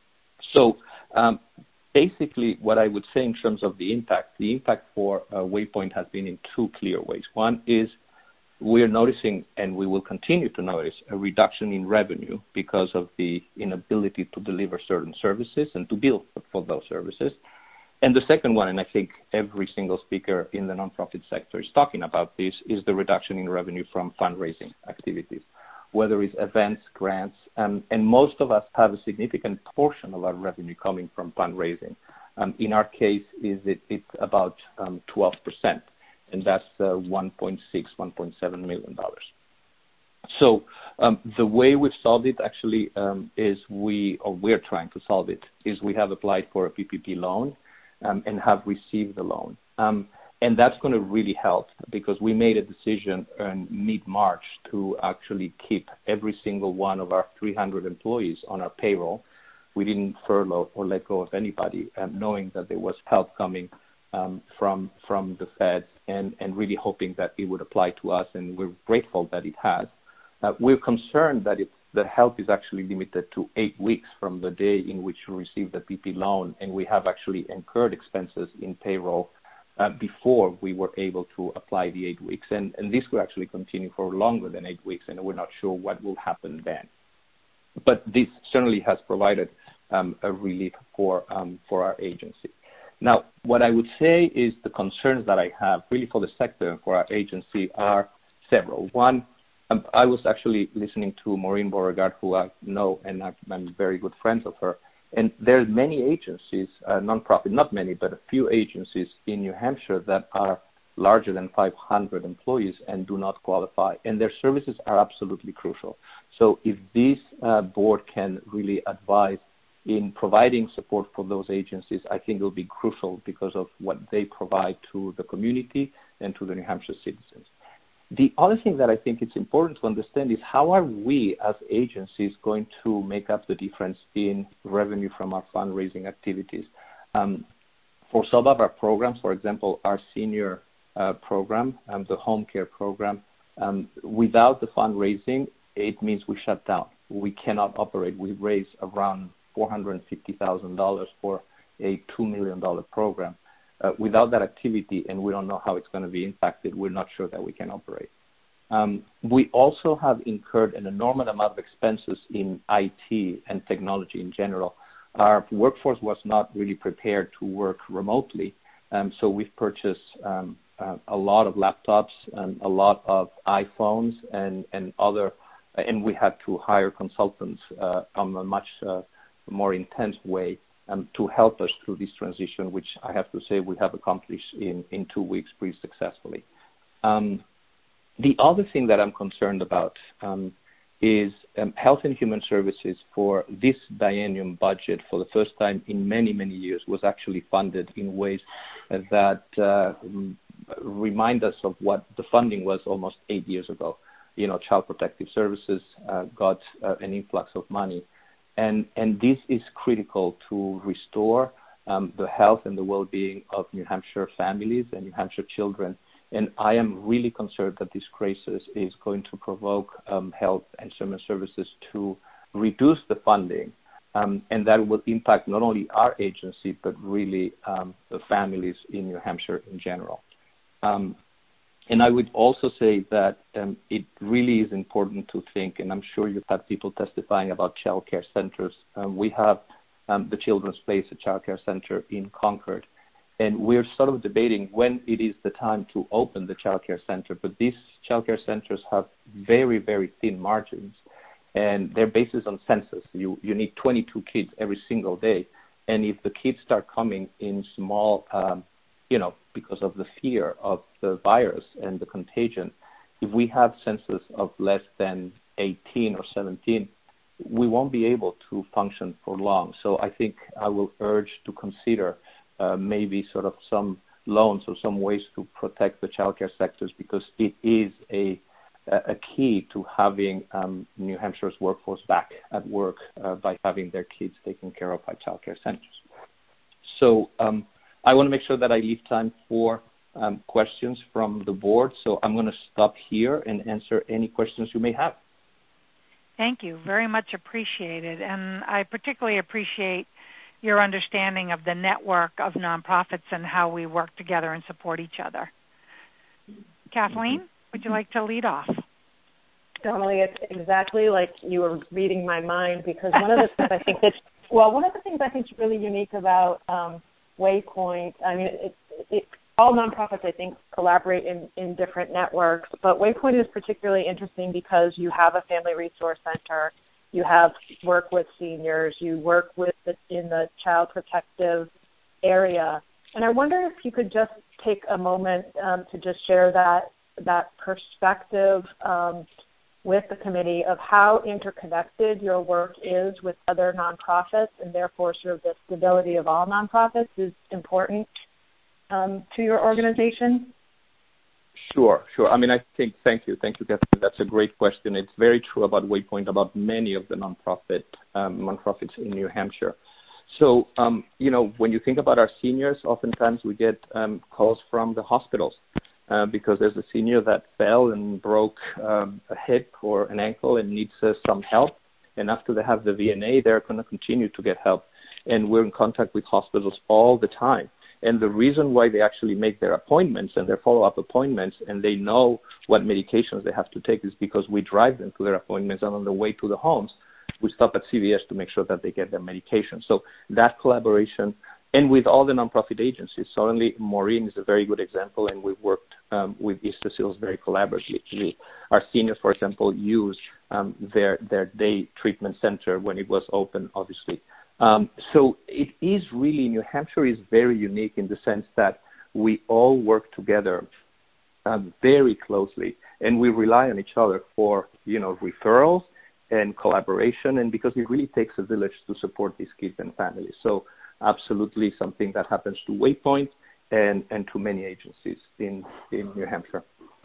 So um, basically what I would say in terms of the impact, the impact for uh, Waypoint has been in two clear ways. One is we're noticing, and we will continue to notice, a reduction in revenue because of the inability to deliver certain services and to bill for those services. And the second one, and I think every single speaker in the nonprofit sector is talking about this, is the reduction in revenue from fundraising activities, whether it's events, grants, um, and most of us have a significant portion of our revenue coming from fundraising. Um, in our case, is it, it's about um, twelve percent, and that's uh, one point six, one point seven million dollars. So um, the way we've solved it actually um, is we, or we're trying to solve it, is we have applied for a P P P loan. Um, and have received the loan. Um, and that's going to really help because we made a decision in mid-March to actually keep every single one of our three hundred employees on our payroll. We didn't furlough or let go of anybody, um, knowing that there was help coming um, from from the feds and, and really hoping that it would apply to us, and we're grateful that it has. Uh, we're concerned that it's the help is actually limited to eight weeks from the day in which you receive the P P loan, and we have actually incurred expenses in payroll uh, before we were able to apply the eight weeks. And, and this will actually continue for longer than eight weeks, and we're not sure what will happen then. But this certainly has provided um, a relief for, um, for our agency. Now, what I would say is the concerns that I have really for the sector and for our agency are several. One, Um, I was actually listening to Maureen Beauregard, who I know, and I'm very good friends of her. And there are many agencies, uh, nonprofit, not many, but a few agencies in New Hampshire that are larger than five hundred employees and do not qualify. And their services are absolutely crucial. So if this uh, board can really advise in providing support for those agencies, I think it will be crucial because of what they provide to the community and to the New Hampshire citizens. The other thing that I think it's important to understand is how are we as agencies going to make up the difference in revenue from our fundraising activities? Um, for some of our programs, for example, our senior uh, program, um, the home care program, um, without the fundraising, it means we shut down. We cannot operate. We raise around four hundred fifty thousand dollars for a two million dollars program. Uh, without that activity, and we don't know how it's going to be impacted, we're not sure that we can operate. Um, we also have incurred an enormous amount of expenses in I T and technology in general. Our workforce was not really prepared to work remotely, um, so we've purchased um, uh, a lot of laptops and a lot of iPhones and, and other, and we had to hire consultants uh, on a much uh, more intense way Um, to help us through this transition, which I have to say we have accomplished in, in two weeks pretty successfully. Um, the other thing that I'm concerned about um, is um, Health and Human Services for this biennium budget for the first time in many, many years was actually funded in ways that uh, remind us of what the funding was almost eight years ago. You know, Child Protective Services uh, got uh, an influx of money. And, and this is critical to restore um, the health and the well-being of New Hampshire families and New Hampshire children. And I am really concerned that this crisis is going to provoke um, health and human services to reduce the funding, um, and that will impact not only our agency, but really um, the families in New Hampshire in general. Um, and I would also say that um, it really is important to think, and I'm sure you've had people testifying about child care centers. Um, we have um, the Children's Place, a child care center in Concord, and we're sort of debating when it is the time to open the child care center. But these child care centers have very, very thin margins, and they're based on census. You you need twenty-two kids every single day, and if the kids start coming in small, um, you know, because of the fear of the virus and the contagion, if we have census of less than eighteen or seventeen, we won't be able to function for long. So I think I will urge to consider Uh, maybe sort of some loans or some ways to protect the childcare sectors, because it is a a key to having um, New Hampshire's workforce back at work uh, by having their kids taken care of by childcare centers. So um, I want to make sure that I leave time for um, questions from the board. So I'm going to stop here and answer any questions you may have. Thank you. Very much appreciated. And I particularly appreciate your understanding of the network of nonprofits and how we work together and support each other. Kathleen, would you like to lead off? Donnelly, it's exactly like you were reading my mind, because one of the things I think that's, well, one of the things I think is really unique about um, Waypoint, I mean, it, it, all nonprofits, I think, collaborate in, in different networks, but Waypoint is particularly interesting because you have a family resource center, you have work with seniors, you work with the, in the child protective area. And I wonder if you could just take a moment um, to just share that that perspective um, with the committee of how interconnected your work is with other nonprofits, and therefore sort of the stability of all nonprofits is important um, to your organization. Sure, sure. I mean, I think, thank you, thank you, Catherine. That's a great question. It's very true about Waypoint, about many of the nonprofit um, nonprofits in New Hampshire. So, um, you know, when you think about our seniors, oftentimes we get um, calls from the hospitals uh, because there's a senior that fell and broke um, a hip or an ankle and needs uh, some help. And after they have the V N A, they're going to continue to get help. And we're in contact with hospitals all the time. And the reason why they actually make their appointments and their follow-up appointments, and they know what medications they have to take, is because we drive them to their appointments, and on the way to the homes, we stop at C V S to make sure that they get their medication. So that collaboration, and with all the nonprofit agencies, certainly Maureen is a very good example, and we've worked um, with Easter Seals very collaboratively. Our seniors, for example, use um, their, their day treatment center when it was open, obviously. Um, so it is really, New Hampshire is very unique in the sense that we all work together um, very closely, and we rely on each other for, you know, referrals and collaboration, and because it really takes a village to support these kids and families. So absolutely something that happens to Waypoint and, and to many agencies in, in New Hampshire.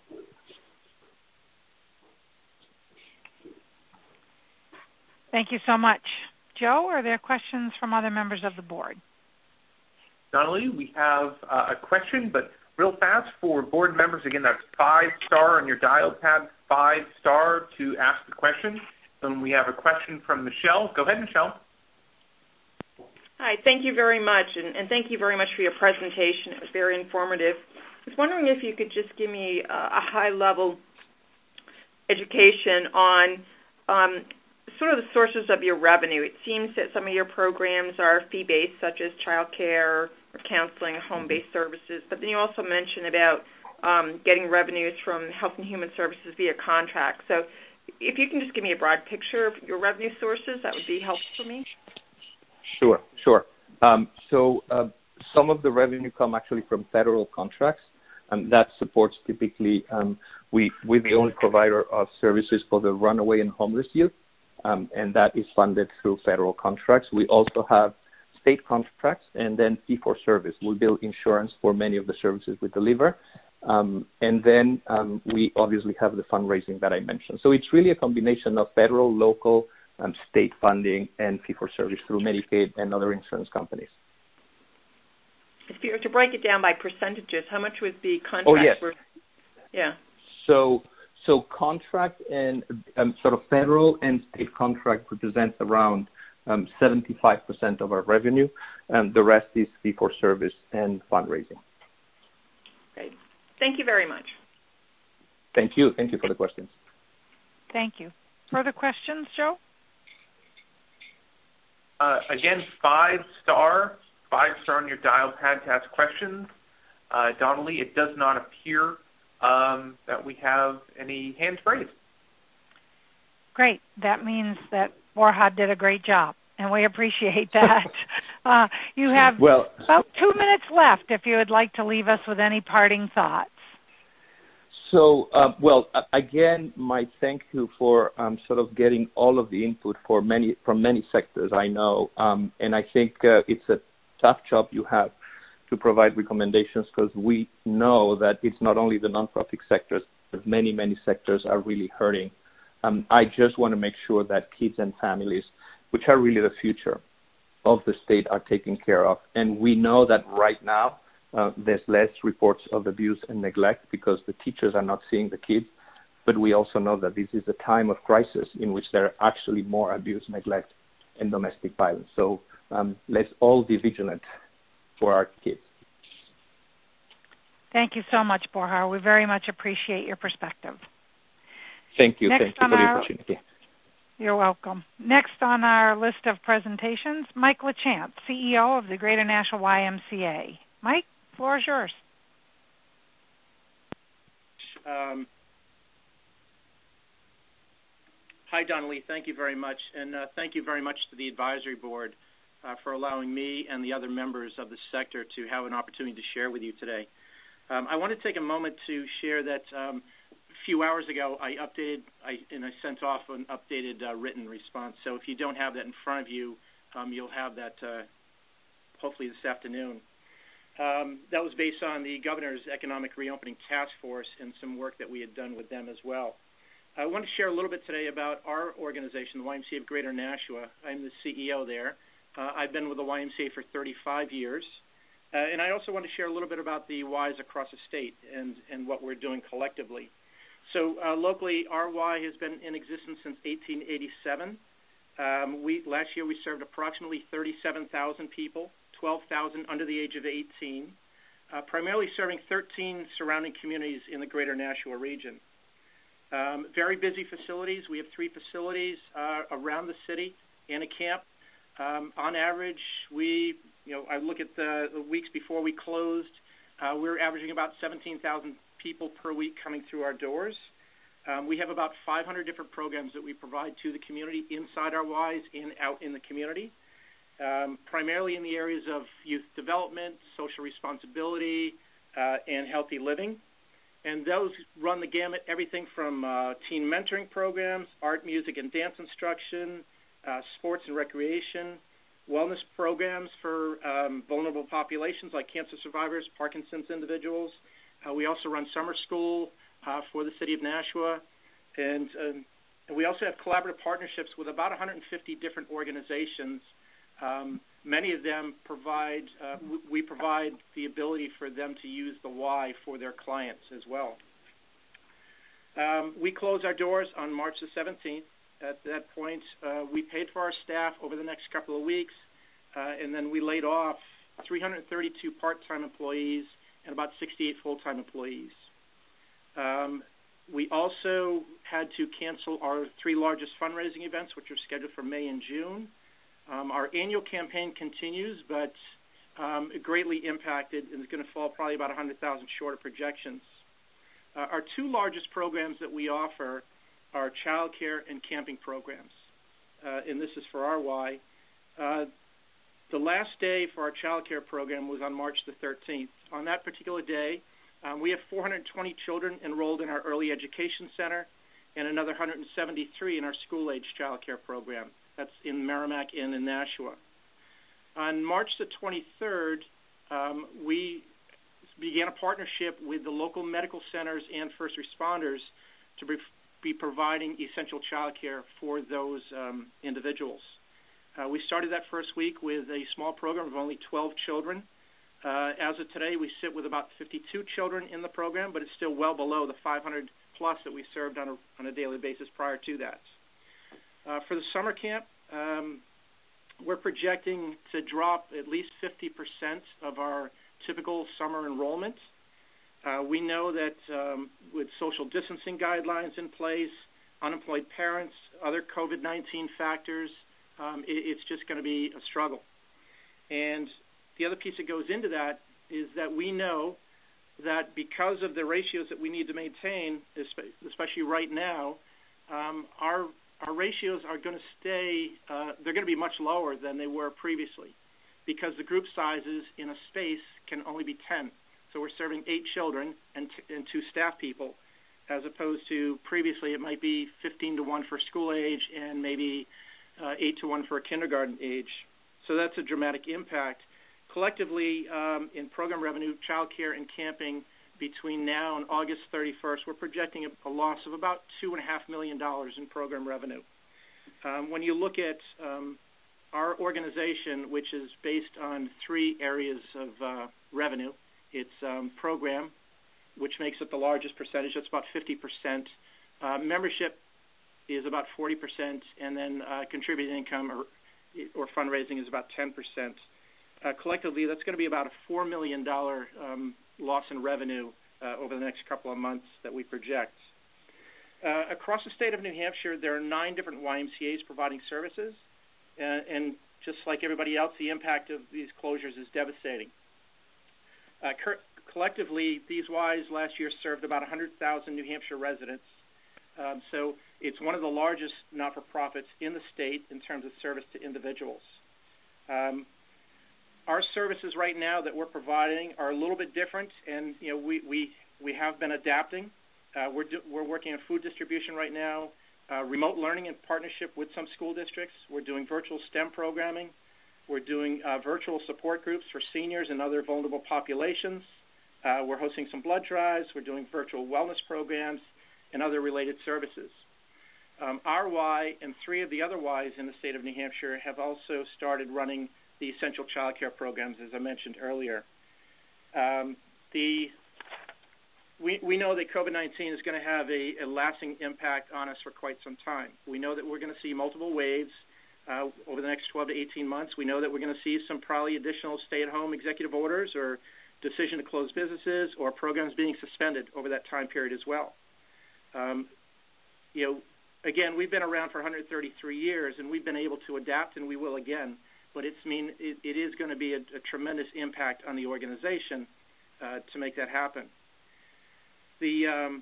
Thank you so much. Joe, are there questions from other members of the board? Donnelly, we have uh, a question, but real fast for board members. Again, that's five star on your dial pad, five star to ask the question. Then we have a question from Michelle. Go ahead, Michelle. Hi, thank you very much, and, and thank you very much for your presentation. It was very informative. I was wondering if you could just give me a, a high-level education on um, sort of the sources of your revenue. It seems that some of your programs are fee-based, such as child care or counseling, home-based services, but then you also mentioned about um, getting revenues from Health and Human Services via contracts. So if you can just give me a broad picture of your revenue sources, that would be helpful for me. Sure, sure. Um, so uh, some of the revenue come actually from federal contracts, and that supports typically, um, we, we're the only provider of services for the runaway and homeless youth, um, and that is funded through federal contracts. We also have state contracts and then fee-for-service. We bill insurance for many of the services we deliver. Um, and then um, we obviously have the fundraising that I mentioned. So it's really a combination of federal, local, um, state funding, and fee-for-service through Medicaid and other insurance companies. if you were to break it down by percentages, how much would be contract? Oh, yes. Versus, yeah. So, so contract and um, sort of federal and state contract represents around um, seventy-five percent of our revenue, and the rest is fee-for-service and fundraising. Great. Thank you very much. Thank you. Thank you for the questions. Thank you. Further questions, Joe? Uh, again, five star, five star on your dial pad to ask questions. Uh, Donnelly, it does not appear um, that we have any hands raised. Great. That means that Borja did a great job, and we appreciate that. uh, you have well, about two minutes left if you would like to leave us with any parting thoughts. So, uh, well, again, my thank you for um, sort of getting all of the input for many from many sectors, I know. Um, and I think uh, it's a tough job you have to provide recommendations because we know that it's not only the nonprofit sectors, but many, many sectors are really hurting. Um, I just want to make sure that kids and families, which are really the future of the state, are taken care of. And we know that right now, Uh, there's less reports of abuse and neglect because the teachers are not seeing the kids. But we also know that this is a time of crisis in which there are actually more abuse, neglect, and domestic violence. So um, let's all be vigilant for our kids. Thank you so much, Borja. We very much appreciate your perspective. Thank you. Next Thank you for the our, opportunity. You're welcome. Next on our list of presentations, Mike LaChance, C E O of the Greater Nashua Y M C A. Mike? The floor is yours. Um, hi, Donnelly. Thank you very much. And uh, thank you very much to the advisory board uh, for allowing me and the other members of the sector to have an opportunity to share with you today. Um, I want to take a moment to share that um, a few hours ago I updated I, and I sent off an updated uh, written response. So if you don't have that in front of you, um, you'll have that uh, hopefully this afternoon. Um, that was based on the Governor's Economic Reopening Task Force and some work that we had done with them as well. I want to share a little bit today about our organization, the Y M C A of Greater Nashua. I'm the C E O there. Uh, I've been with the Y M C A for thirty-five years. Uh, and I also want to share a little bit about the Ys across the state and, and what we're doing collectively. So uh, locally, our Y has been in existence since eighteen eighty-seven. Um, we, last year we served approximately thirty-seven thousand people. twelve thousand under the age of eighteen, uh, primarily serving thirteen surrounding communities in the Greater Nashua region. Um, very busy facilities. We have three facilities uh, around the city and a camp. Um, on average, we, you know, I look at the, the weeks before we closed, uh, we're averaging about seventeen thousand people per week coming through our doors. Um, we have about five hundred different programs that we provide to the community inside our Ys and out in the community. Um, primarily in the areas of youth development, social responsibility, uh, and healthy living. And those run the gamut, everything from uh, teen mentoring programs, art, music, and dance instruction, uh, sports and recreation, wellness programs for um, vulnerable populations like cancer survivors, Parkinson's individuals. Uh, we also run summer school uh, for the city of Nashua. And, uh, and we also have collaborative partnerships with about one hundred fifty different organizations. Um, many of them provide, uh, we provide the ability for them to use the Y for their clients as well. Um, we close our doors on March the seventeenth. At that point, uh, we paid for our staff over the next couple of weeks, uh, and then we laid off three hundred thirty-two part-time employees and about sixty-eight full-time employees. Um, we also had to cancel our three largest fundraising events, which are scheduled for May and June. Um, our annual campaign continues, but um, greatly impacted, and is going to fall probably about one hundred thousand short of projections. Uh, our two largest programs that we offer are child care and camping programs, uh, and this is for our Y. Uh, the last day for our child care program was on March the thirteenth. On that particular day, um, we have four hundred twenty children enrolled in our early education center and another one hundred seventy-three in our school-age child care program. That's in Merrimack and in Nashua. On March the twenty-third, um, we began a partnership with the local medical centers and first responders to be, be providing essential child care for those um, individuals. Uh, we started that first week with a small program of only twelve children. Uh, as of today, we sit with about fifty-two children in the program, but it's still well below the five hundred plus that we served on a, on a daily basis prior to that. Uh, for the summer camp, um, we're projecting to drop at least fifty percent of our typical summer enrollment. Uh, we know that um, with social distancing guidelines in place, unemployed parents, other COVID nineteen factors, um, it, it's just going to be a struggle. And the other piece that goes into that is that we know that because of the ratios that we need to maintain, especially right now, um, our our ratios are going to stay, uh, they're going to be much lower than they were previously because the group sizes in a space can only be ten. So we're serving eight children and, t- and two staff people, as opposed to previously it might be fifteen to one for school age and maybe uh, eight to one for a kindergarten age. So that's a dramatic impact. Collectively, um, in program revenue, child care and camping, between now and August thirty-first, we're projecting a, a loss of about two point five million dollars in program revenue. Um, when you look at um, our organization, which is based on three areas of uh, revenue, it's um, program, which makes it the largest percentage. That's about fifty percent. Uh, membership is about forty percent, and then uh, contributed income or, or fundraising is about ten percent. Uh, collectively, that's going to be about a four million dollars um, loss in revenue uh, over the next couple of months that we project. Uh, across the state of New Hampshire, there are nine different Y M C As providing services, and, and just like everybody else, the impact of these closures is devastating. Uh, cur- collectively, these Ys last year served about one hundred thousand New Hampshire residents, um, so it's one of the largest not-for-profits in the state in terms of service to individuals. Um, Our services right now that we're providing are a little bit different, and you know we we, we have been adapting. Uh, we're do, we're working on food distribution right now, uh, remote learning in partnership with some school districts. We're doing virtual STEM programming. We're doing uh, virtual support groups for seniors and other vulnerable populations. Uh, we're hosting some blood drives. We're doing virtual wellness programs and other related services. Um, our Y and three of the other Ys in the state of New Hampshire have also started running the essential child care programs, as I mentioned earlier. Um, the, we, we know that COVID nineteen is going to have a, a lasting impact on us for quite some time. We know that we're going to see multiple waves uh, over the next twelve to eighteen months. We know that we're going to see some probably additional stay-at-home executive orders or decision to close businesses or programs being suspended over that time period as well. Um, you know, again, we've been around for one hundred thirty-three years, and we've been able to adapt, and we will again. But it's mean it, it is going to be a, a tremendous impact on the organization uh, to make that happen. The um,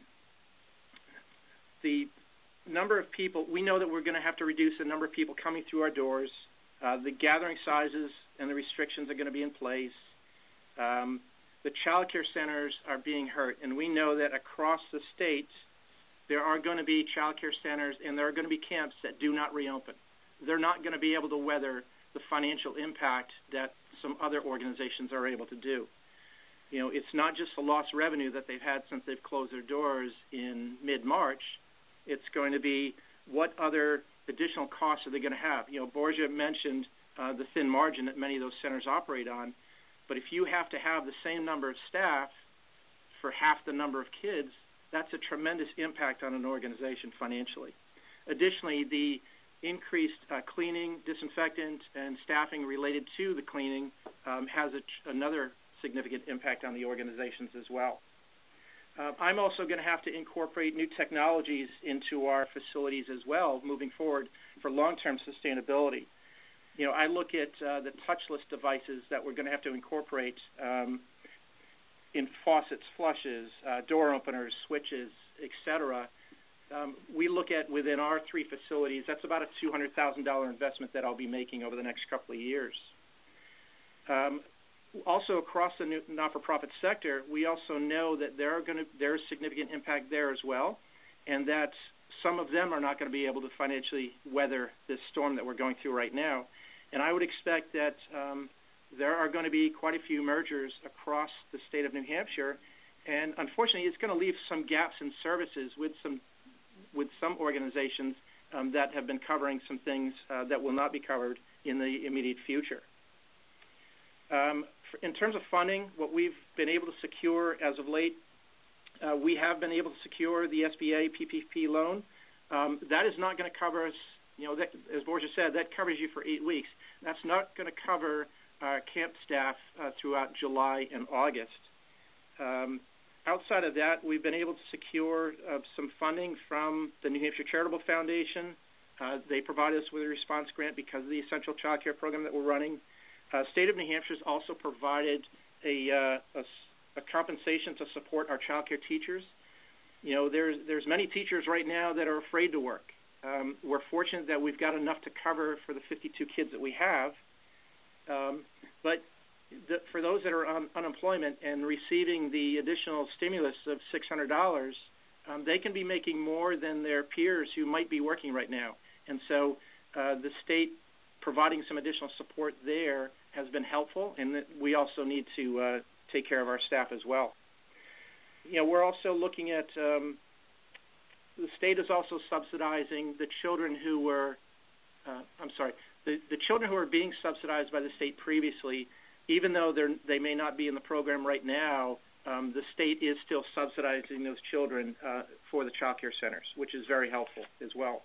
the number of people, we know that we're going to have to reduce the number of people coming through our doors. Uh, the gathering sizes and the restrictions are going to be in place. Um, the child care centers are being hurt, and we know that across the state there are going to be child care centers and there are going to be camps that do not reopen. They're not going to be able to weather the financial impact that some other organizations are able to do. You know, it's not just the lost revenue that they've had since they've closed their doors in mid-March. It's going to be what other additional costs are they going to have. You know, Borja mentioned uh, the thin margin that many of those centers operate on, but if you have to have the same number of staff for half the number of kids, that's a tremendous impact on an organization financially. Additionally, the increased uh, cleaning, disinfectant, and staffing related to the cleaning um, has a, another significant impact on the organizations as well. Uh, I'm also going to have to incorporate new technologies into our facilities as well moving forward for long-term sustainability. You know, I look at uh, the touchless devices that we're going to have to incorporate um, in faucets, flushes, uh, door openers, switches, et cetera. Um, we look at within our three facilities, that's about a two hundred thousand dollars investment that I'll be making over the next couple of years. Um, also, across the not-for-profit sector, we also know that there are going to there's significant impact there as well, and that some of them are not going to be able to financially weather this storm that we're going through right now. And I would expect that um, there are going to be quite a few mergers across the state of New Hampshire, and unfortunately, it's going to leave some gaps in services with some with some organizations um, that have been covering some things uh, that will not be covered in the immediate future. Um, in terms of funding, what we've been able to secure as of late, uh, we have been able to secure the S B A P P P loan. Um, that is not going to cover us, you know, that, as Borja said, that covers you for eight weeks. That's not going to cover our camp staff uh, throughout July and August. Um, outside of that, we've been able to secure uh, some funding from the New Hampshire Charitable Foundation. Uh, they provide us with a response grant because of the essential child care program that we're running. Uh, State of New Hampshire has also provided a, uh, a, a compensation to support our child care teachers. You know, there's there's many teachers right now that are afraid to work. Um, we're fortunate that we've got enough to cover for the fifty-two kids that we have. Um, but the, for those that are on unemployment and receiving the additional stimulus of six hundred dollars, um, they can be making more than their peers who might be working right now. And so uh, the state providing some additional support there has been helpful, and that we also need to uh, take care of our staff as well. You know, we're also looking at, um, the state is also subsidizing the children who were, uh, I'm sorry, the, the children who are being subsidized by the state previously, even though they're, they may not be in the program right now, um, the state is still subsidizing those children uh, for the child care centers, which is very helpful as well.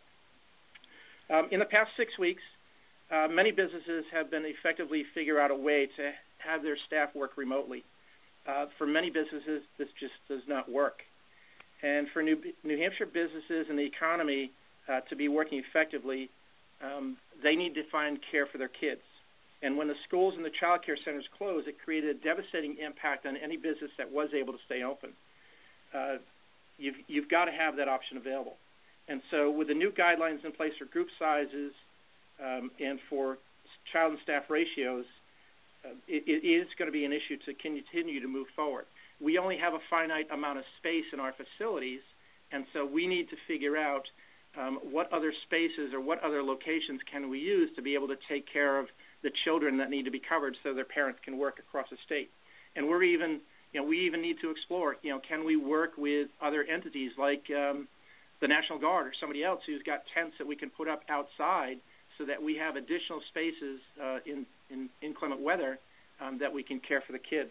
Um, in the past six weeks, uh, many businesses have been effectively figure out a way to have their staff work remotely. Uh, for many businesses, this just does not work. And for New, New Hampshire businesses and the economy uh, to be working effectively, um, they need to find care for their kids. And when the schools and the child care centers closed, it created a devastating impact on any business that was able to stay open. Uh, you've, you've got to have that option available. And so with the new guidelines in place for group sizes um, and for child and staff ratios, uh, it, it is going to be an issue to continue to move forward. We only have a finite amount of space in our facilities, and so we need to figure out um, what other spaces or what other locations can we use to be able to take care of the children that need to be covered so their parents can work across the state. And we're even, you know, we even need to explore, you know, can we work with other entities like um, the National Guard or somebody else who's got tents that we can put up outside so that we have additional spaces uh, in, in inclement weather um, that we can care for the kids.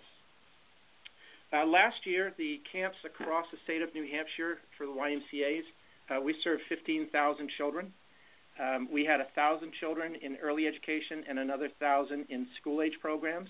Uh, last year, the camps across the state of New Hampshire for the Y M C As, uh, we served fifteen thousand children. Um, we had one thousand children in early education and another one thousand in school-age programs.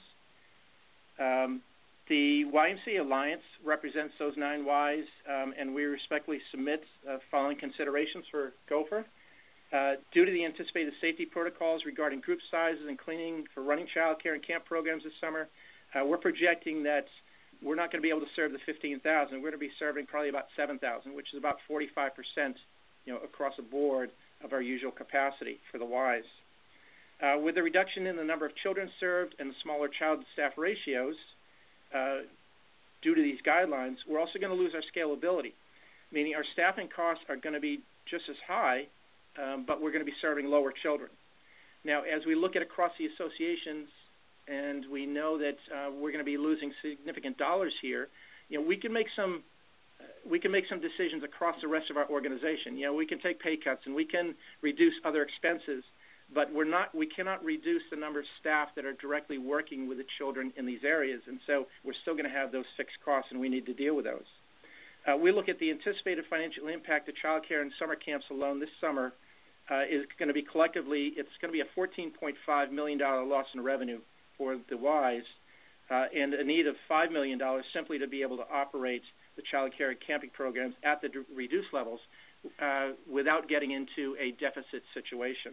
Um, the Y M C A Alliance represents those nine Ys, um, and we respectfully submit uh, following considerations for Gopher. Uh, due to the anticipated safety protocols regarding group sizes and cleaning for running child care and camp programs this summer, uh, we're projecting that we're not going to be able to serve the fifteen thousand. We're going to be serving probably about seven thousand, which is about forty-five percent, you know, across the board of our usual capacity for the Ys. Uh, with the reduction in the number of children served and the smaller child-to-staff ratios uh, due to these guidelines, we're also going to lose our scalability, meaning our staffing costs are going to be just as high, um, but we're going to be serving lower children. Now, as we look at across the associations, and we know that uh, we're going to be losing significant dollars here, you know, we can make some uh, we can make some decisions across the rest of our organization. You know, we can take pay cuts and we can reduce other expenses, but we're not we cannot reduce the number of staff that are directly working with the children in these areas, and so we're still going to have those fixed costs, and we need to deal with those. Uh, we look at the anticipated financial impact of child care and summer camps alone this summer uh, is going to be collectively, it's going to be a fourteen point five million dollars loss in revenue for the Ys, uh, and a need of five million dollars simply to be able to operate the child care and camping programs at the d- reduced levels uh, without getting into a deficit situation.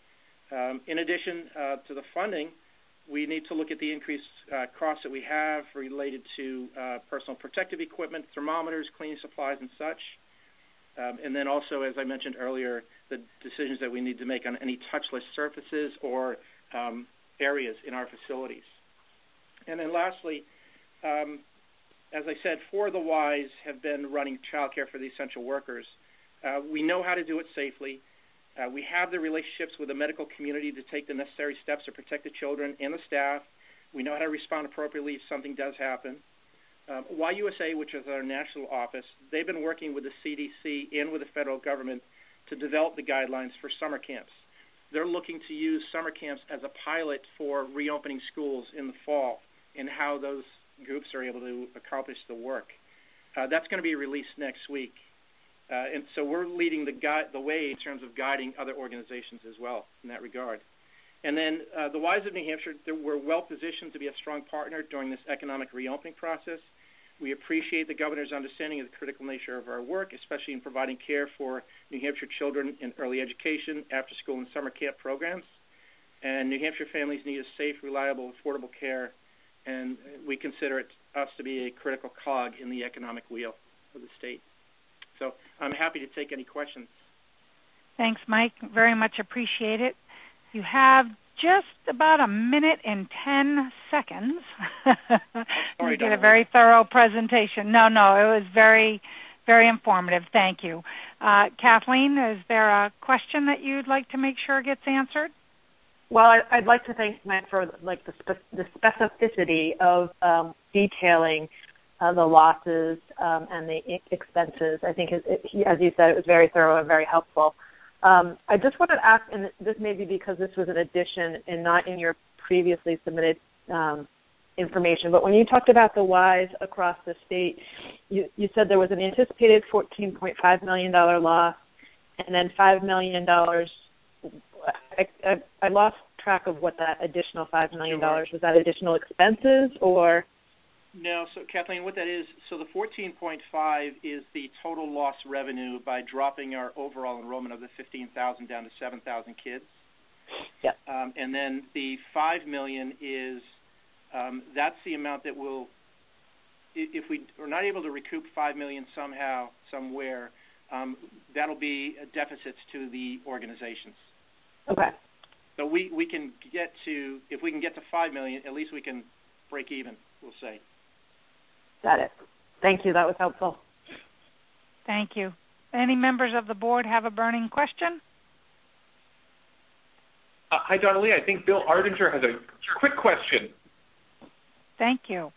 Um, in addition uh, to the funding, we need to look at the increased uh, costs that we have related to uh, personal protective equipment, thermometers, cleaning supplies, and such. Um, and then also, as I mentioned earlier, the decisions that we need to make on any touchless surfaces or um, areas in our facilities. And then lastly, um, as I said, four of the Ys have been running child care for the essential workers. Uh, we know how to do it safely. Uh, we have the relationships with the medical community to take the necessary steps to protect the children and the staff. We know how to respond appropriately if something does happen. Um, Y U S A, which is our national office, they've been working with the C D C and with the federal government to develop the guidelines for summer camps. They're looking to use summer camps as a pilot for reopening schools in the fall. in how those groups are able to accomplish the work. Uh, that's going to be released next week. Uh, and so we're leading the, gui- the way in terms of guiding other organizations as well in that regard. And then uh, the WISE of New Hampshire, we're well positioned to be a strong partner during this economic reopening process. We appreciate the governor's understanding of the critical nature of our work, especially in providing care for New Hampshire children in early education, after school, and summer camp programs. And New Hampshire families need a safe, reliable, affordable care, and we consider it us to be a critical cog in the economic wheel of the state. So I'm happy to take any questions. Thanks, Mike. Very much appreciate it. You have just about a minute and ten seconds. Sorry, you did a very thorough presentation. No, no, it was very, very informative. Thank you. Uh, Kathleen, is there a question that you'd like to make sure gets answered? Well, I, I'd like to thank Mike for like the, spe- the specificity of um, detailing uh, the losses um, and the I- expenses. I think, it, it, as you said, it was very thorough and very helpful. Um, I just wanted to ask, and this may be because this was an addition and not in your previously submitted um, information, but when you talked about the WISE across the state, you, you said there was an anticipated fourteen point five million dollars loss and then five million dollars. I, I, I lost track of what that additional five million dollars was. That additional expenses or? No, so Kathleen, what that is, so the fourteen point five is the total lost revenue by dropping our overall enrollment of the fifteen thousand down to seven thousand kids. Yeah. Um, and then the five million is, um, that's the amount that will, if we are not able to recoup five million somehow, somewhere, um, that'll be deficits to the organizations. Okay. So we, we can get to, if we can get to five million, at least we can break even, we'll say. Got it. Thank you. That was helpful. Thank you. Any members of the board have a burning question? Uh, hi, Donna Lee. I think Bill Ardinger has a quick question. Thank you.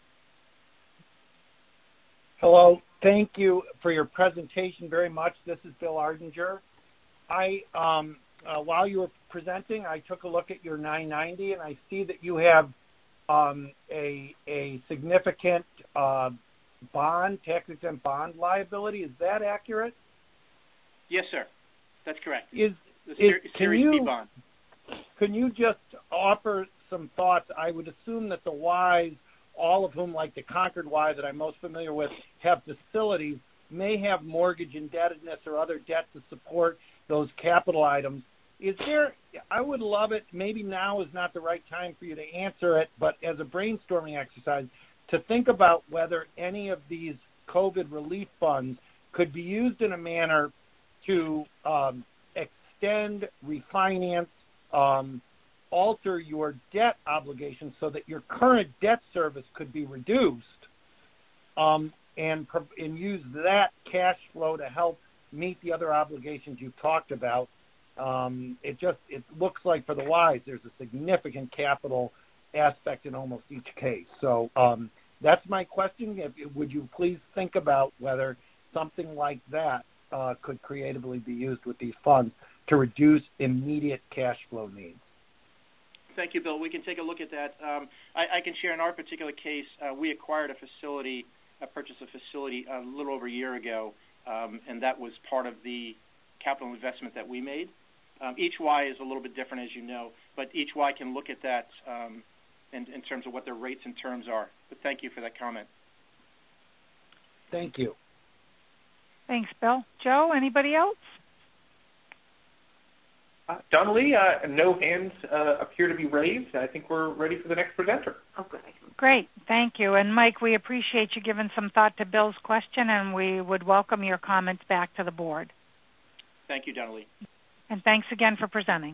Hello. Thank you for your presentation very much. This is Bill Ardinger. I, um, uh, while you were presenting, I took a look at your nine ninety, and I see that you have um, a a significant uh, bond, tax-exempt bond liability. Is that accurate? Yes, sir. That's correct. Is, the is ser- can Series you B bond. can you just offer some thoughts? I would assume that the WISE, all of whom, like the Concord WISE that I'm most familiar with, have facilities, may have mortgage indebtedness or other debt to support those capital items. Is there, I would love it, maybe now is not the right time for you to answer it, but as a brainstorming exercise, to think about whether any of these COVID relief funds could be used in a manner to um, extend, refinance, um, alter your debt obligations so that your current debt service could be reduced, um, and, and use that cash flow to help meet the other obligations you've talked about. Um, it just it looks like for the WISE there's a significant capital aspect in almost each case. So um, that's my question. If, would you please think about whether something like that uh, could creatively be used with these funds to reduce immediate cash flow needs? Thank you, Bill. We can take a look at that. Um, I, I can share in our particular case, uh, we acquired a facility, uh, purchased a facility a little over a year ago, um, and that was part of the capital investment that we made. Um, each Y is a little bit different, as you know, but each Y can look at that um, in, in terms of what their rates and terms are. But thank you for that comment. Thank you. Thanks, Bill. Joe, anybody else? Uh, Donna Lee, uh, no hands uh, appear to be raised. I think we're ready for the next presenter. Oh, good. Great. Thank you. And, Mike, we appreciate you giving some thought to Bill's question, and we would welcome your comments back to the board. Thank you, Donna Lee. And thanks again for presenting.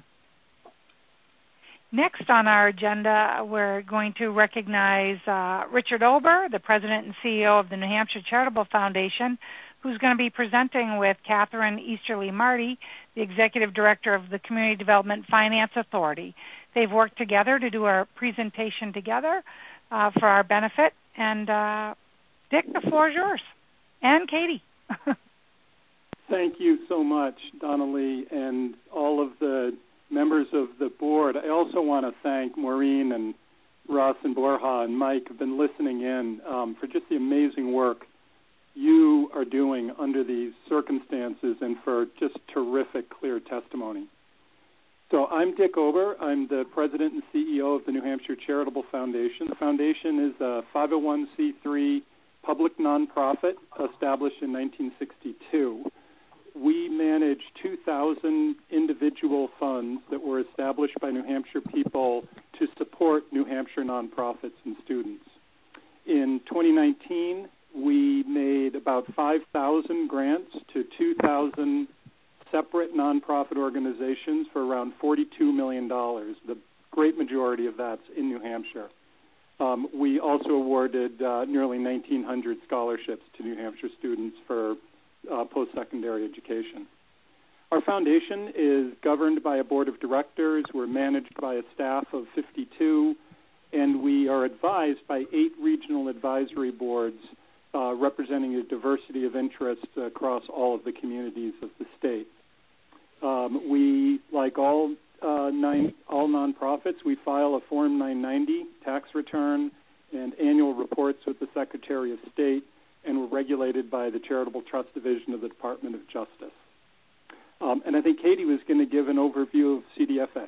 Next on our agenda, we're going to recognize uh, Richard Ober, the President and C E O of the New Hampshire Charitable Foundation, who's going to be presenting with Catherine Easterly Marty, the Executive Director of the Community Development Finance Authority. They've worked together to do our presentation together uh, for our benefit. And uh, Dick, the floor is yours. And Katie. Thank you so much, Donna Lee, and all of the members of the board. I also want to thank Maureen and Russ and Borja and Mike have been listening in um, for just the amazing work you are doing under these circumstances and for just terrific, clear testimony. So I'm Dick Ober. I'm the president and C E O of the New Hampshire Charitable Foundation. The foundation is a five oh one c three public nonprofit established in nineteen sixty-two. We manage two thousand individual funds that were established by New Hampshire people to support New Hampshire nonprofits and students. In twenty nineteen, we made about five thousand grants to two thousand separate nonprofit organizations for around forty-two million dollars. The great majority of that's in New Hampshire. Um, we also awarded uh, nearly nineteen hundred scholarships to New Hampshire students for uh, post-secondary education. Our foundation is governed by a board of directors. We're managed by a staff of fifty-two, and we are advised by eight regional advisory boards uh, representing a diversity of interests across all of the communities of the state. Um, we, like all uh, nine, all nonprofits, we file a Form nine ninety tax return and annual reports with the Secretary of State, and we're regulated by the Charitable Trust Division of the Department of Justice. Um, and I think Katie was going to give an overview of C D F A.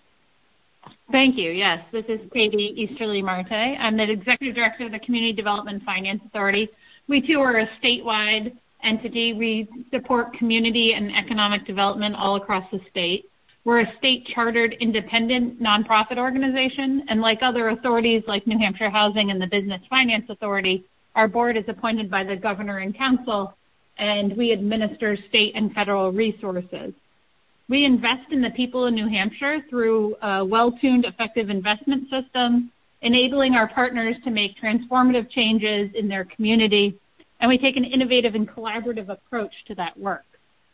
Thank you. Yes, this is Katie Easterly Marte. I'm the Executive Director of the Community Development Finance Authority. We, too, are a statewide entity. We support community and economic development all across the state. We're a state-chartered, independent nonprofit organization, and like other authorities like New Hampshire Housing and the Business Finance Authority, our board is appointed by the governor and council, and we administer state and federal resources. We invest in the people of New Hampshire through a well-tuned, effective investment system, enabling our partners to make transformative changes in their community, and we take an innovative and collaborative approach to that work.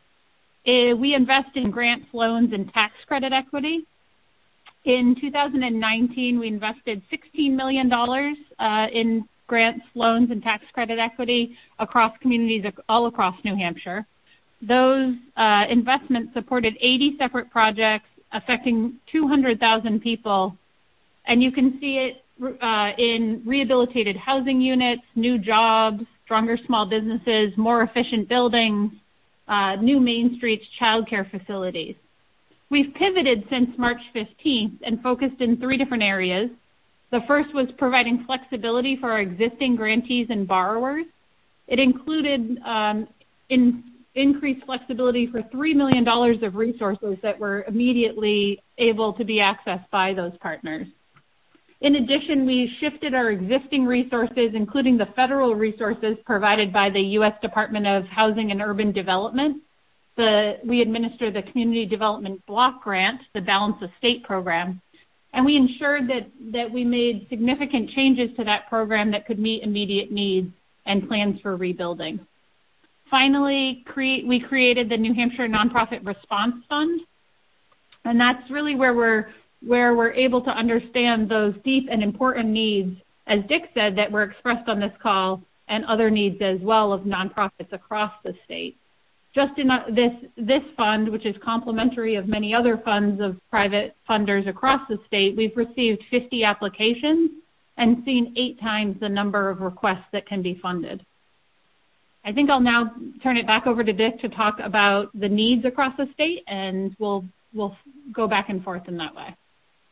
Uh, we invest in grants, loans, and tax credit equity. In two thousand nineteen, we invested sixteen million dollars uh, in grants, loans, and tax credit equity across communities all across New Hampshire. Those uh, investments supported eighty separate projects affecting two hundred thousand people, and you can see it uh, in rehabilitated housing units, new jobs, stronger small businesses, more efficient buildings, uh, new Main Streets childcare facilities. We've pivoted since March fifteenth and focused in three different areas. The first was providing flexibility for our existing grantees and borrowers. It included um, in, increased flexibility for three million dollars of resources that were immediately able to be accessed by those partners. In addition, we shifted our existing resources, including the federal resources provided by the U S Department of Housing and Urban Development. The, we administer the Community Development Block Grant, the Balance of State program, and we ensured that, that we made significant changes to that program that could meet immediate needs and plans for rebuilding. Finally, create, we created the New Hampshire Nonprofit Response Fund, and that's really where we're where we're able to understand those deep and important needs, as Dick said, that were expressed on this call, and other needs as well of nonprofits across the state. Just in this this fund, which is complementary of many other funds of private funders across the state, we've received fifty applications and seen eight times the number of requests that can be funded. I think I'll now turn it back over to Dick to talk about the needs across the state, and we'll we'll go back and forth in that way.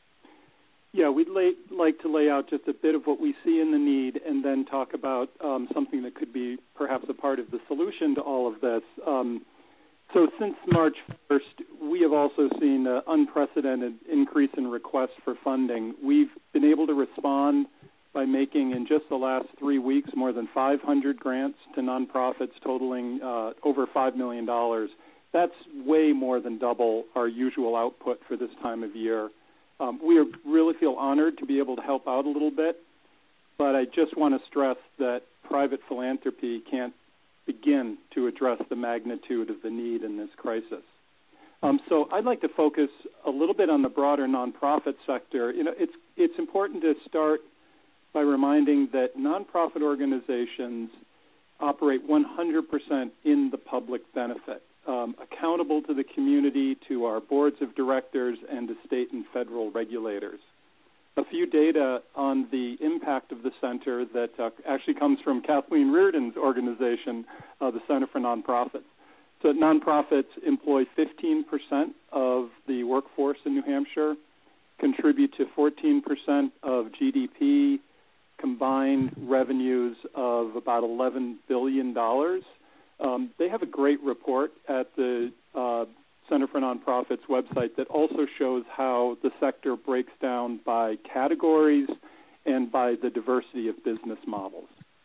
Yeah, we'd lay, like to lay out just a bit of what we see in the need and then talk about um, something that could be perhaps a part of the solution to all of this. Um, so since March first, we have also seen an unprecedented increase in requests for funding. We've been able to respond by making, in just the last three weeks, more than five hundred grants to nonprofits totaling uh, over five million dollars. That's way more than double our usual output for this time of year. Um, we are, really feel honored to be able to help out a little bit, but I just want to stress that private philanthropy can't begin to address the magnitude of the need in this crisis. Um, so I'd like to focus a little bit on the broader nonprofit sector. You know, it's it's important to start by reminding that nonprofit organizations operate one hundred percent in the public benefit. Um, accountable to the community, to our boards of directors, and to state and federal regulators. a few data on the impact of the center that uh, actually comes from Kathleen Reardon's organization, uh, the Center for Nonprofits. So nonprofits employ fifteen percent of the workforce in New Hampshire, contribute to fourteen percent of G D P, combined revenues of about eleven billion dollars. Um, they have a great report at the uh, Center for Nonprofits website that also shows how the sector breaks down by categories and by the diversity of business models.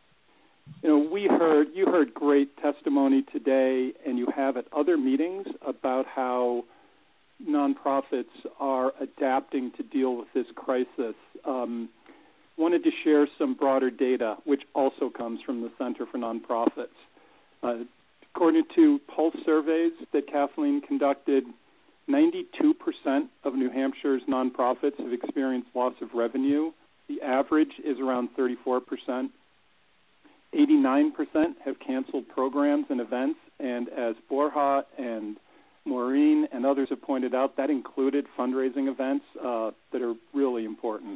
You know, we heard, you heard great testimony today, and you have at other meetings about how nonprofits are adapting to deal with this crisis. Um, wanted to share some broader data, which also comes from the Center for Nonprofits. Uh, according to pulse surveys that Kathleen conducted, ninety-two percent of New Hampshire's nonprofits have experienced loss of revenue. The average is around thirty-four percent. eighty-nine percent have canceled programs and events, and as Borja and Maureen and others have pointed out, that included fundraising events uh, that are really important.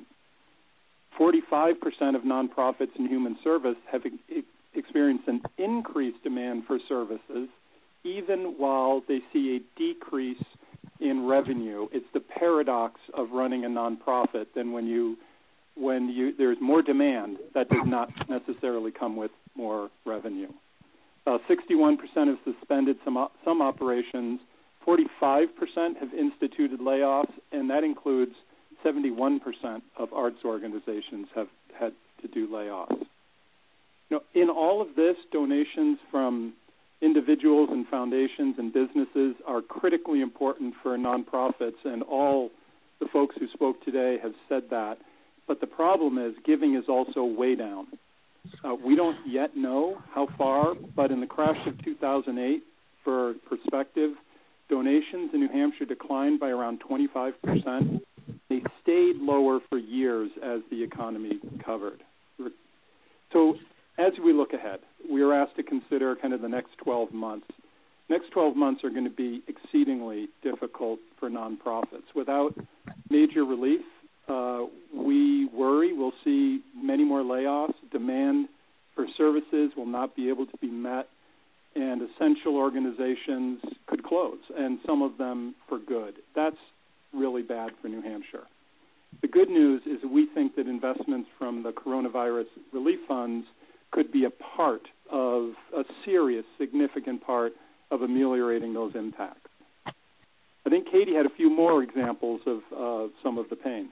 forty-five percent of nonprofits in human service have e- experienced an increased demand for services, even while they see a decrease in revenue. It's the paradox of running a nonprofit. Then when you when you there's more demand, that does not necessarily come with more revenue. Uh, sixty-one percent have suspended some some operations. forty-five percent have instituted layoffs, and that includes seventy-one percent of arts organizations have had to do layoffs. You know, in all of this, donations from individuals and foundations and businesses are critically important for nonprofits, and all the folks who spoke today have said that. But the problem is giving is also way down. Uh, we don't yet know how far, but in the crash of two thousand eight, for perspective, donations in New Hampshire declined by around twenty-five percent. They stayed lower for years as the economy recovered. So as we look ahead, we are asked to consider kind of the next twelve months. Next twelve months are going to be exceedingly difficult for nonprofits. Without major relief, uh, we worry we'll see many more layoffs. Demand for services will not be able to be met, and essential organizations could close, and some of them for good. That's really bad for New Hampshire. The good news is we think that investments from the coronavirus relief funds could be a part of a serious, significant part of ameliorating those impacts. I think Katie had a few more examples of uh, some of the pain.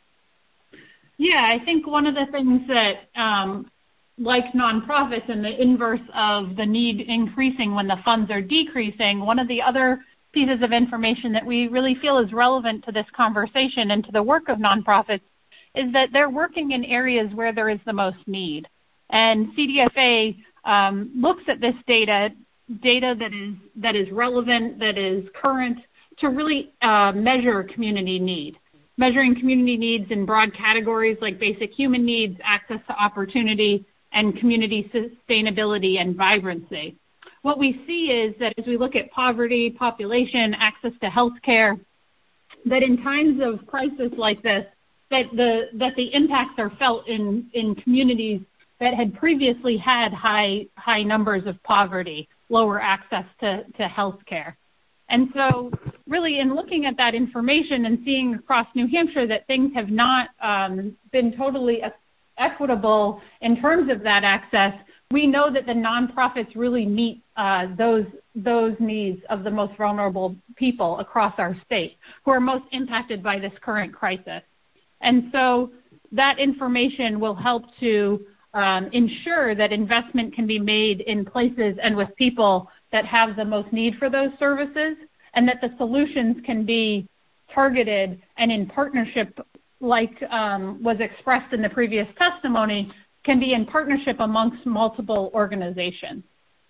Yeah, I think one of the things that, um, like nonprofits and the inverse of the need increasing when the funds are decreasing, one of the other pieces of information that we really feel is relevant to this conversation and to the work of nonprofits is that they're working in areas where there is the most need. And C D F A um, looks at this data, data that is that is relevant, that is current, to really uh, measure community need. Measuring community needs in broad categories like basic human needs, access to opportunity, and community sustainability and vibrancy. What we see is that as we look at poverty, population, access to health care, that in times of crisis like this, that the that the impacts are felt in, in communities that had previously had high high numbers of poverty, lower access to, to health care. And so really in looking at that information and seeing across New Hampshire that things have not um, been totally equitable in terms of that access, we know that the nonprofits really meet uh, those those needs of the most vulnerable people across our state who are most impacted by this current crisis. And so that information will help to um, ensure that investment can be made in places and with people that have the most need for those services, and that the solutions can be targeted and in partnership, like um, was expressed in the previous testimony, can be in partnership amongst multiple organizations.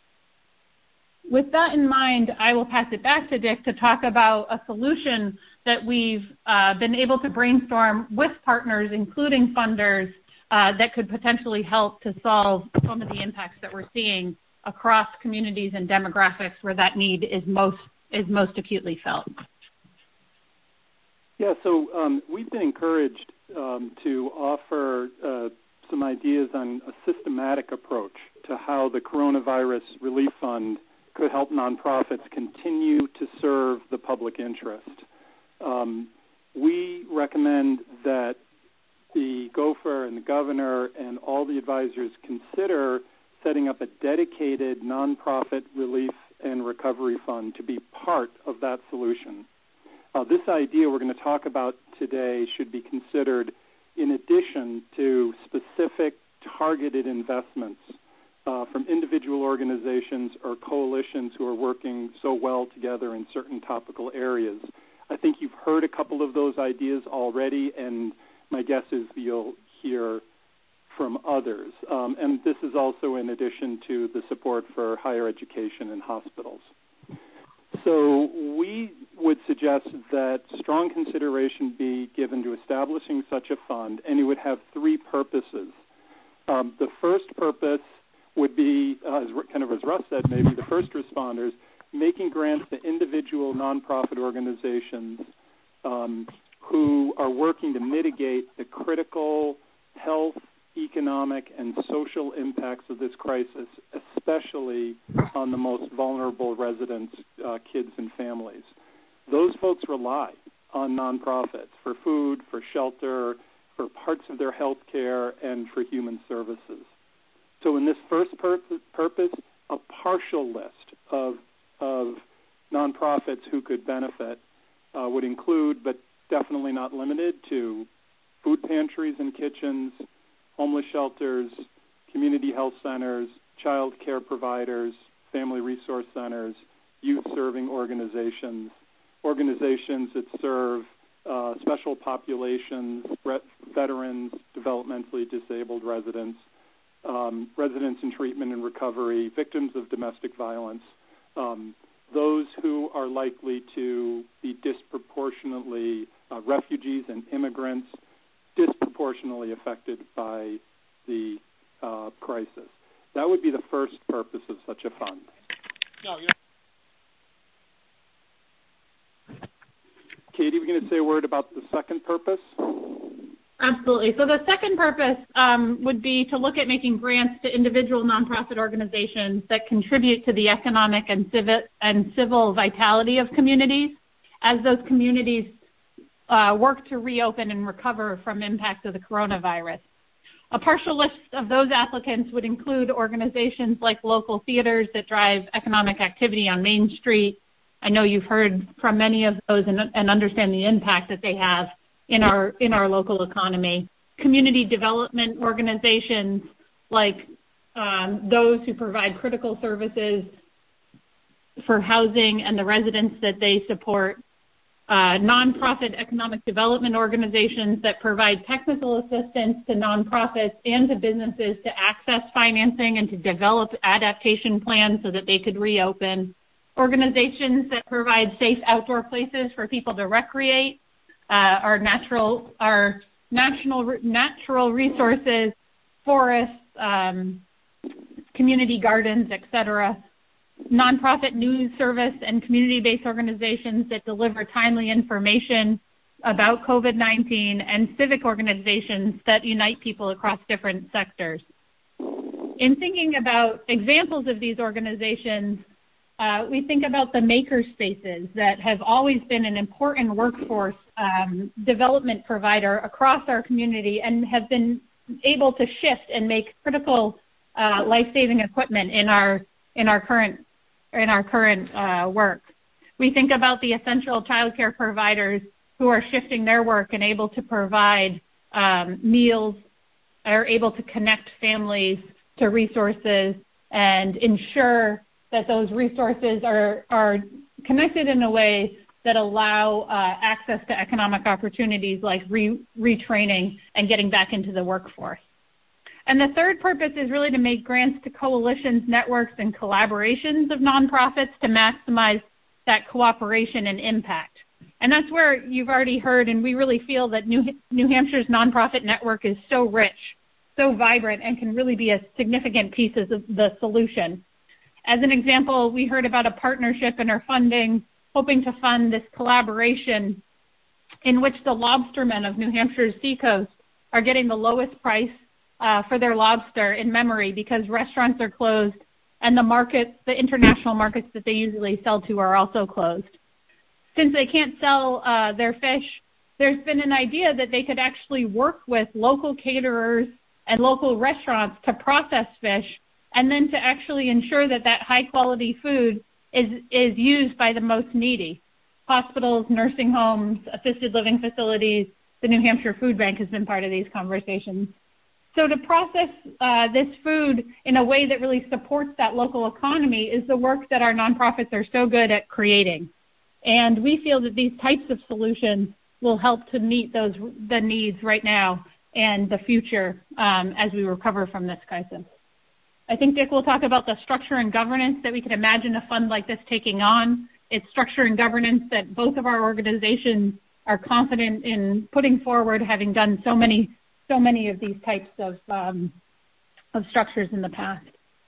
With that in mind, I will pass it back to Dick to talk about a solution that we've uh, been able to brainstorm with partners, including funders, uh, that could potentially help to solve some of the impacts that we're seeing across communities and demographics where that need is most is most acutely felt. Yeah, so um, we've been encouraged um, to offer uh, some ideas on a systematic approach to how the Coronavirus Relief Fund could help nonprofits continue to serve the public interest. Um, we recommend that the gopher and the governor and all the advisors consider setting up a dedicated nonprofit relief and recovery fund to be part of that solution. Uh, this idea we're going to talk about today should be considered in addition to specific targeted investments uh, from individual organizations or coalitions who are working so well together in certain topical areas. I think you've heard a couple of those ideas already, and my guess is you'll hear from others. Um, and this is also in addition to the support for higher education and hospitals. So we would suggest that strong consideration be given to establishing such a fund, and it would have three purposes. Um, the first purpose would be, uh, as, kind of as Russ said, maybe the first responders, making grants to individual nonprofit organizations um, who are working to mitigate the critical health, economic, and social impacts of this crisis, especially on the most vulnerable residents, uh, kids and families. Those folks rely on nonprofits for food, for shelter, for parts of their health care, and for human services. So in this first pur- purpose, a partial list of, of nonprofits who could benefit uh, would include, but definitely not limited to, food pantries and kitchens, homeless shelters, community health centers, child care providers, family resource centers, youth-serving organizations, organizations that serve uh, special populations, veterans, developmentally disabled residents, um, residents in treatment and recovery, victims of domestic violence, um, those who are likely to be disproportionately uh, refugees and immigrants, disproportionately affected by the uh, crisis. That would be the first purpose of such a fund. No, yeah. Katie, we're going to say a word about the second purpose? Absolutely. So the second purpose um, would be to look at making grants to individual nonprofit organizations that contribute to the economic and civil, and civil vitality of communities as those communities uh, work to reopen and recover from impacts of the coronavirus. A partial list of those applicants would include organizations like local theaters that drive economic activity on Main Street. I know you've heard from many of those and, and understand the impact that they have in our in our local economy. Community development organizations like um, those who provide critical services for housing and the residents that they support. Uh, nonprofit economic development organizations that provide technical assistance to nonprofits and to businesses to access financing and to develop adaptation plans so that they could reopen. Organizations that provide safe outdoor places for people to recreate. Uh, our natural, our national natural resources, forests, um, community gardens, et cetera. Nonprofit news service and community-based organizations that deliver timely information about COVID nineteen, and civic organizations that unite people across different sectors. In thinking about examples of these organizations, uh, we think about the maker spaces that have always been an important workforce um, development provider across our community and have been able to shift and make critical uh, life-saving equipment in our in our current in our current uh, work. We think about the essential childcare providers who are shifting their work and able to provide um, meals, are able to connect families to resources and ensure that those resources are, are connected in a way that allow uh, access to economic opportunities like re- retraining and getting back into the workforce. And the third purpose is really to make grants to coalitions, networks, and collaborations of nonprofits to maximize that cooperation and impact. And that's where you've already heard, and we really feel that New, New Hampshire's nonprofit network is so rich, so vibrant, and can really be a significant piece of the solution. As an example, we heard about a partnership in our funding, hoping to fund this collaboration in which the lobstermen of New Hampshire's seacoast are getting the lowest price uh, for their lobster in memory because restaurants are closed and the markets, the international markets that they usually sell to are also closed. Since they can't sell uh, their fish, there's been an idea that they could actually work with local caterers and local restaurants to process fish and then to actually ensure that that high-quality food is, is used by the most needy. Hospitals, nursing homes, assisted living facilities, the New Hampshire Food Bank has been part of these conversations. So to process uh, this food in a way that really supports that local economy is the work that our nonprofits are so good at creating. And we feel that these types of solutions will help to meet those the needs right now and the future um, as we recover from this crisis. I think Dick will talk about the structure and governance that we can imagine a fund like this taking on. It's structure and governance that both of our organizations are confident in putting forward, having done so many so many of these types of um, of structures in the past.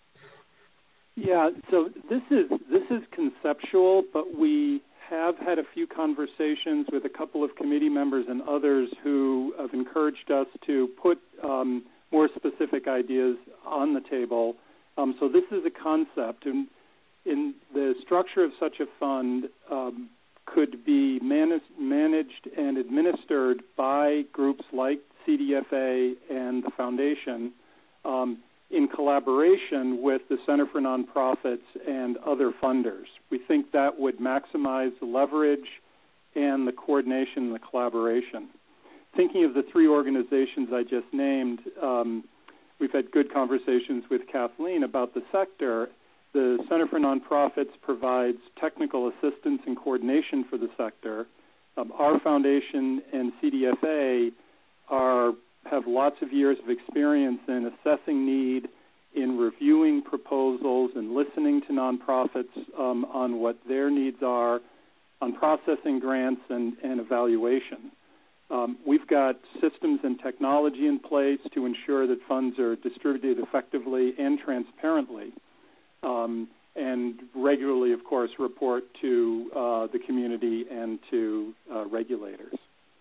Yeah, so this is this is conceptual, but we have had a few conversations with a couple of committee members and others who have encouraged us to put um, more specific ideas on the table. Um, so this is a concept, and in the structure of such a fund um, could be managed, managed and administered by groups like C D F A and the Foundation um, in collaboration with the Center for Nonprofits and other funders. We think that would maximize the leverage and the coordination and the collaboration. Thinking of the three organizations I just named, um, we've had good conversations with Kathleen about the sector. The Center for Nonprofits provides technical assistance and coordination for the sector. Um, our foundation and C D F A are have lots of years of experience in assessing need, in reviewing proposals and listening to nonprofits um, on what their needs are, on processing grants and, and evaluation. Um, we've got systems and technology in place to ensure that funds are distributed effectively and transparently, um, and regularly, of course, report to uh, the community and to uh, regulators.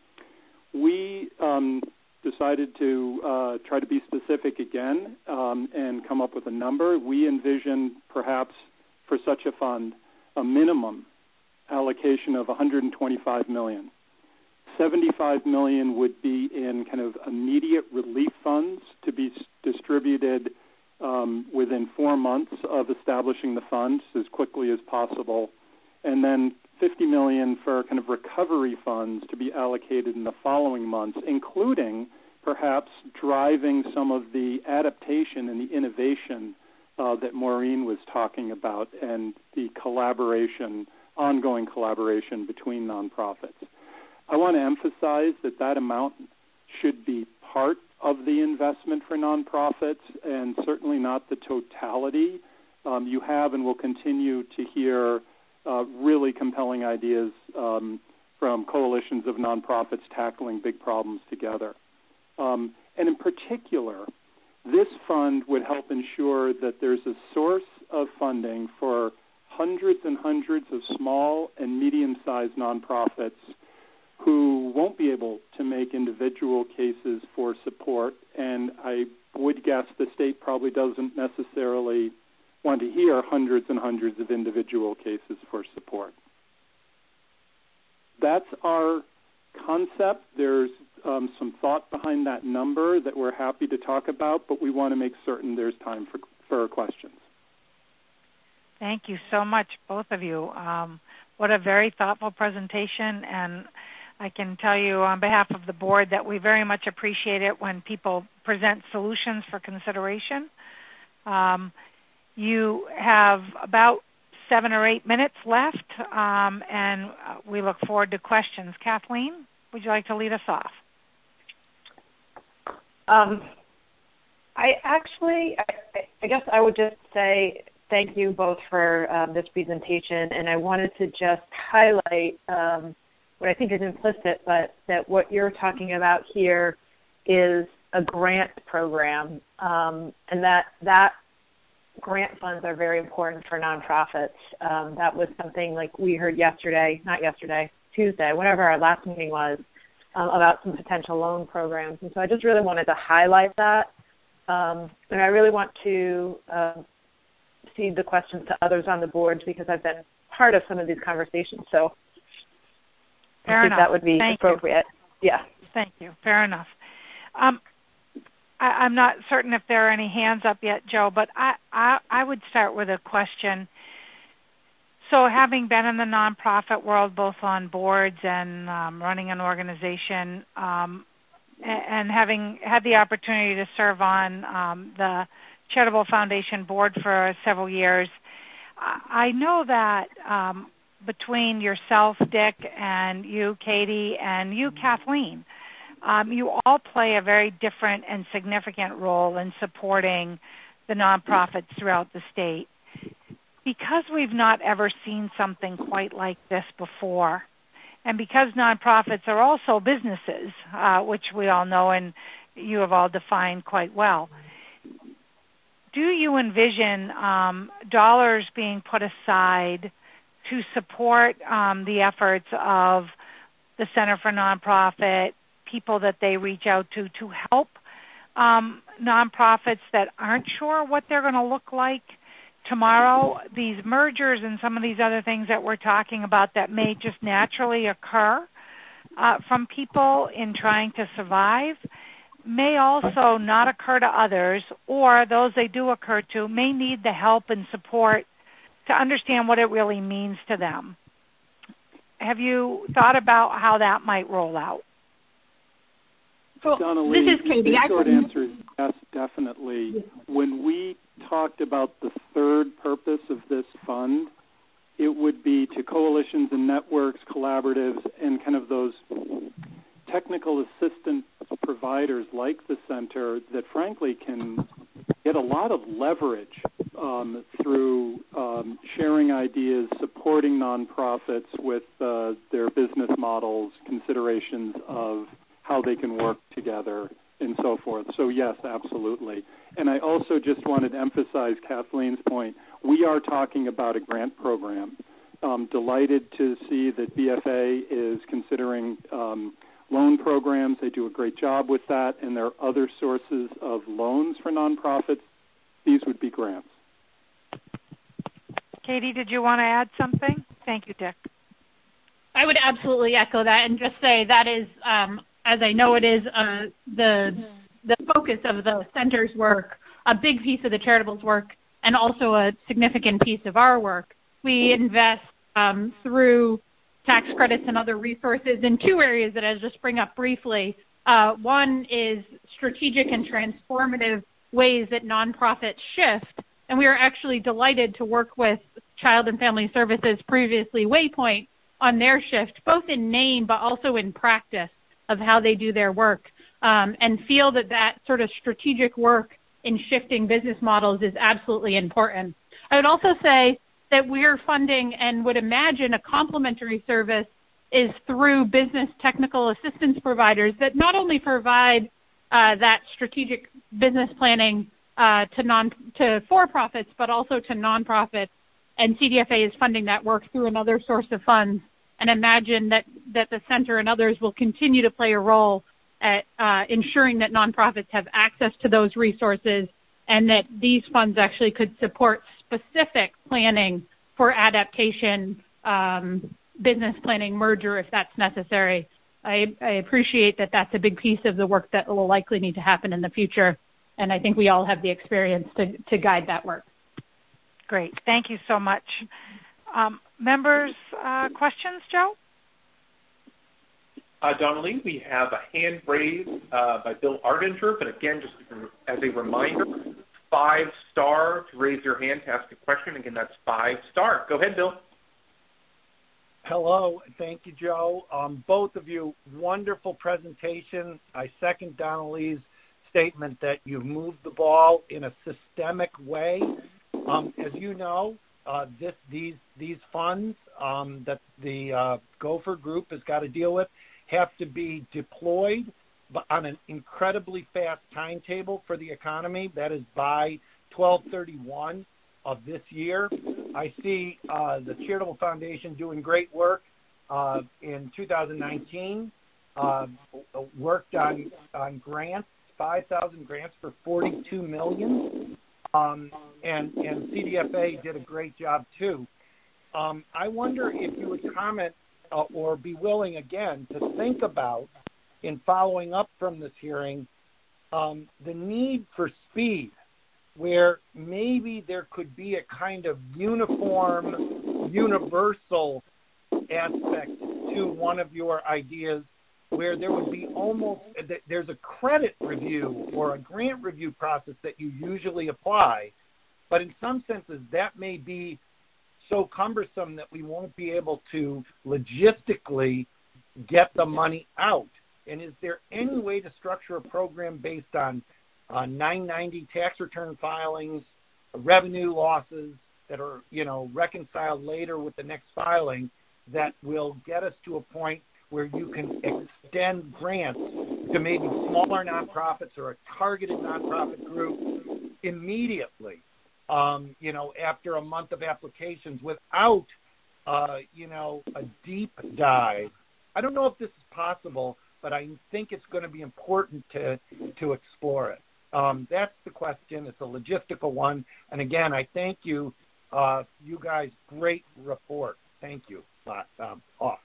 We um, decided to uh, try to be specific again um, and come up with a number. We envision perhaps for such a fund a minimum allocation of one hundred twenty-five million dollars. seventy-five million dollars would be in kind of immediate relief funds to be s- distributed um, within four months of establishing the fund as quickly as possible, and then fifty million dollars for kind of recovery funds to be allocated in the following months, including perhaps driving some of the adaptation and the innovation uh, that Maureen was talking about and the collaboration, ongoing collaboration between nonprofits. I want to emphasize that that amount should be part of the investment for nonprofits and certainly not the totality. Um, you have and will continue to hear uh, really compelling ideas um, from coalitions of nonprofits tackling big problems together. Um, and in particular, this fund would help ensure that there's a source of funding for hundreds and hundreds of small and medium-sized nonprofits who won't be able to make individual cases for support, and I would guess the state probably doesn't necessarily want to hear hundreds and hundreds of individual cases for support. That's our concept. There's um, some thought behind that number that we're happy to talk about, but we want to make certain there's time for, for questions. Thank you so much, both of you. Um, what a very thoughtful presentation, and I can tell you on behalf of the board that we very much appreciate it when people present solutions for consideration. Um, you have about seven or eight minutes left, um, and we look forward to questions. Kathleen, would you like to lead us off? Um, I actually, I, I guess I would just say thank you both for um, this presentation, and I wanted to just highlight um, what I think is implicit, but that what you're talking about here is a grant program, um, and that that grant funds are very important for nonprofits. Um, that was something like we heard yesterday, not yesterday, Tuesday, whatever our last meeting was, um, about some potential loan programs. And so I just really wanted to highlight that. Um, and I really want to uh, cede the questions to others on the board because I've been part of some of these conversations. So Fair I think enough. that would be Thank appropriate. You. Yeah. Thank you. Fair enough. Um, I, I'm not certain if there are any hands up yet, Joe, but I, I, I would start with a question. So having been in the nonprofit world, both on boards and um, running an organization, um, and, and having had the opportunity to serve on um, the Charitable Foundation board for several years, I know that um, between yourself, Dick, and you, Katie, and you, Kathleen, um, you all play a very different and significant role in supporting the nonprofits throughout the state. Because we've not ever seen something quite like this before, and because nonprofits are also businesses, uh, which we all know and you have all defined quite well, do you envision um, dollars being put aside to support um, the efforts of the Center for Nonprofit, people that they reach out to, to help um, nonprofits that aren't sure what they're going to look like tomorrow? These mergers and some of these other things that we're talking about that may just naturally occur uh, from people in trying to survive may also not occur to others, or those they do occur to may need the help and support to understand what it really means to them. Have you thought about how that might roll out? Well, Donnelly, this is Katie. the I short can... answer is yes, definitely. When we talked about the third purpose of this fund, it would be to coalitions and networks, collaboratives, and kind of those technical assistance providers like the center that frankly can get a lot of leverage um, through um, sharing ideas, supporting nonprofits with uh, their business models, considerations of how they can work together, and so forth. So yes, absolutely. And I also just wanted to emphasize Kathleen's point. We are talking about a grant program. Um, delighted to see that B F A is considering um, loan programs. They do a great job with that, and there are other sources of loans for nonprofits. These would be grants. Katie, did you want to add something? Thank you, Dick. I would absolutely echo that and just say that is, um, as I know it is, uh, the the focus of the center's work, a big piece of the charitable's work, and also a significant piece of our work. We invest um, through tax credits and other resources in two areas that I'll just bring up briefly. Uh, one is strategic and transformative ways that nonprofits shift, and we are actually delighted to work with Child and Family Services, previously Waypoint, on their shift, both in name but also in practice of how they do their work, um, and feel that that sort of strategic work in shifting business models is absolutely important. I would also say that we're funding and would imagine a complementary service is through business technical assistance providers that not only provide uh, that strategic business planning uh, to non to for-profits, but also to nonprofits. And C D F A is funding that work through another source of funds. And imagine that, that the center and others will continue to play a role at uh, ensuring that nonprofits have access to those resources, and that these funds actually could support specific planning for adaptation, um, business planning, merger, if that's necessary. I, I appreciate that that's a big piece of the work that will likely need to happen in the future, and I think we all have the experience to, to guide that work. Great. Thank you so much. Um, members, uh, questions, Joe? Uh, Donnelly, we have a hand raised uh, by Bill Ardinger, but again, just as a reminder, five star to raise your hand to ask a question. Again, that's five star. Go ahead, Bill. Hello. Thank you, Joe. Um, both of you, wonderful presentation. I second Donnelly's statement that you've moved the ball in a systemic way. Um, as you know, uh, this, these, these funds um, that the uh, Gopher Group has got to deal with have to be deployed on an incredibly fast timetable for the economy. That is by twelve thirty-one of this year. I see uh, the Charitable Foundation doing great work uh, in two thousand nineteen, uh, worked on on grants, five thousand grants for forty-two million dollars, um, and and C D F A did a great job too. Um, I wonder if you would comment uh, or be willing again to think about, in following up from this hearing, um, the need for speed, where maybe there could be a kind of uniform, universal aspect to one of your ideas, where there would be almost, there's a credit review or a grant review process that you usually apply, but in some senses that may be so cumbersome that we won't be able to logistically get the money out. And is there any way to structure a program based on uh, nine ninety tax return filings, revenue losses that are, you know, reconciled later with the next filing, that will get us to a point where you can extend grants to maybe smaller nonprofits or a targeted nonprofit group immediately, um, you know, after a month of applications without, uh, you know, a deep dive? I don't know if this is possible, but I think it's going to be important to to explore it. Um, that's the question. It's a logistical one. And again, I thank you, uh, you guys. Great report. Thank you. Um, off.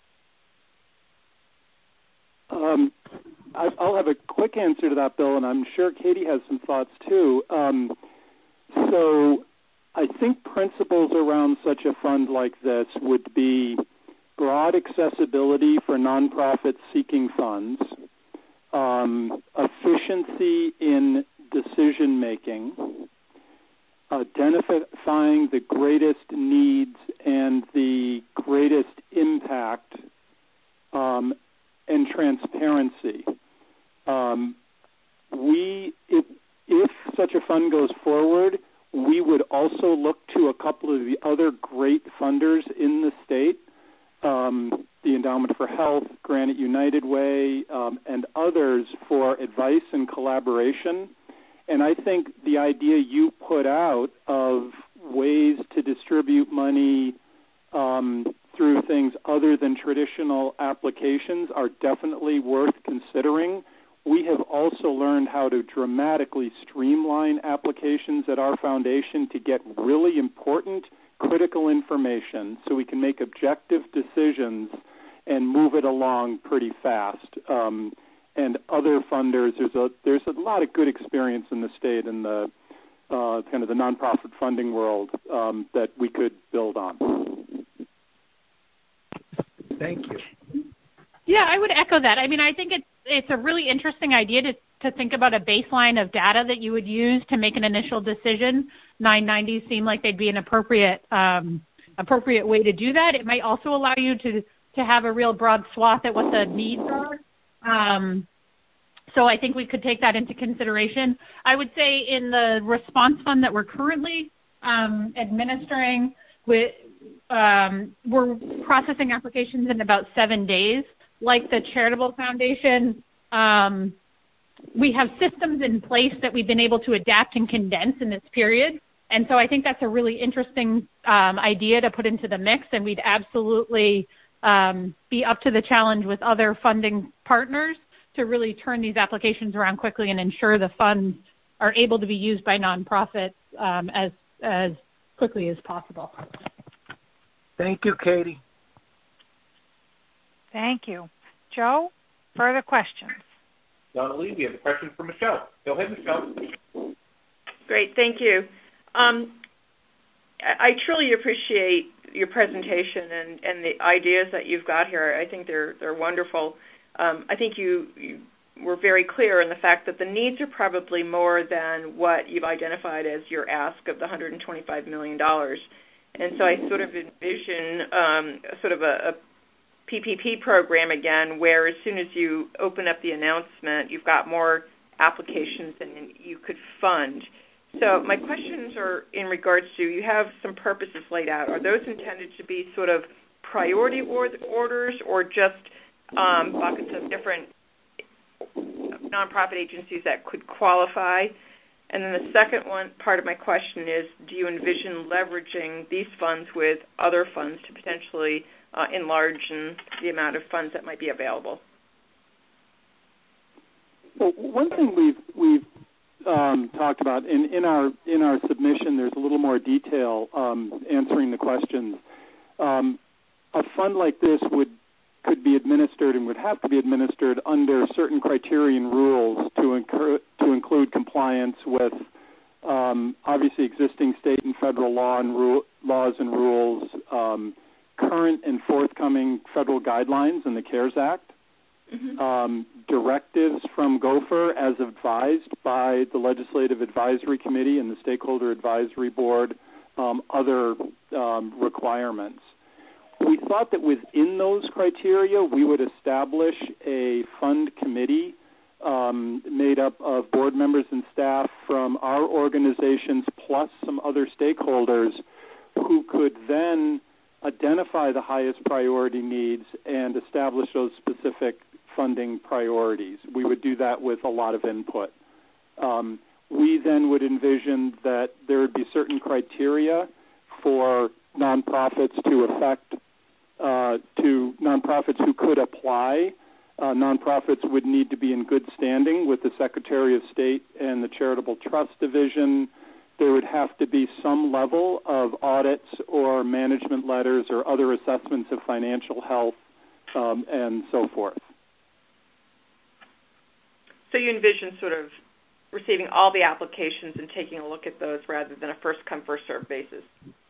Um, I, I'll have a quick answer to that, Bill, and I'm sure Katie has some thoughts too. Um, so I think principles around such a fund like this would be broad accessibility for nonprofits seeking funds, um, efficiency in decision making, identifying the greatest needs and the greatest impact, um, and transparency. Um, we, if, if such a fund goes forward, we would also look to a couple of the other great funders in the state, um, the Endowment for Health, Granite United Way, um, and others for advice and collaboration. And I think the idea you put out of ways to distribute money um, through things other than traditional applications are definitely worth considering. We have also learned how to dramatically streamline applications at our foundation to get really important, critical information so we can make objective decisions and move it along pretty fast. Um, and other funders, there's a there's a lot of good experience in the state and the uh, kind of the nonprofit funding world um, that we could build on. Thank you. Yeah, I would echo that. I mean, I think it's it's a really interesting idea to to think about a baseline of data that you would use to make an initial decision. nine ninety seem like they'd be an appropriate um, appropriate way to do that. It might also allow you to to have a real broad swath at what the needs are. Um, so I think we could take that into consideration. I would say in the response fund that we're currently um, administering, with, um, we're processing applications in about seven days. Like the charitable foundation, um, we have systems in place that we've been able to adapt and condense in this period. And so I think that's a really interesting um, idea to put into the mix, and we'd absolutely um, be up to the challenge with other funding partners to really turn these applications around quickly and ensure the funds are able to be used by nonprofits um, as as quickly as possible. Thank you, Katie. Thank you. Joe, further questions? Donna Lee, we have a question from Michelle. Go ahead, Michelle. Great, thank you. Um, I truly appreciate your presentation and, and the ideas that you've got here. I think they're they're wonderful. Um, I think you, you were very clear in the fact that the needs are probably more than what you've identified as your ask of the one hundred twenty-five million dollars. And so I sort of envision um, sort of a, a P P P program again, where as soon as you open up the announcement, you've got more applications than you could fund. So my questions are in regards to, you have some purposes laid out. Are those intended to be sort of priority orders or just um, buckets of different nonprofit agencies that could qualify? And then the second one part of my question is, do you envision leveraging these funds with other funds to potentially uh, enlarge in the amount of funds that might be available? Well, one thing we've we've um, talked about in, in our in our submission, there's a little more detail um, answering the questions. Um, a fund like this would could be administered and would have to be administered under certain criterion rules to, incur, to include compliance with um, obviously existing state and federal law and ru- laws and rules, um, current and forthcoming federal guidelines in the CARES Act, mm-hmm. um, directives from Gopher as advised by the Legislative Advisory Committee and the Stakeholder Advisory Board, um, other um, requirements. We thought that within those criteria, we would establish a fund committee um, made up of board members and staff from our organizations plus some other stakeholders who could then identify the highest priority needs and establish those specific funding priorities. We would do that with a lot of input. Um, we then would envision that there would be certain criteria for nonprofits to affect Uh, to nonprofits who could apply. Uh, nonprofits would need to be in good standing with the Secretary of State and the Charitable Trust Division. There would have to be some level of audits or management letters or other assessments of financial health um, and so forth. So you envision sort of receiving all the applications and taking a look at those rather than a first-come, first-served basis?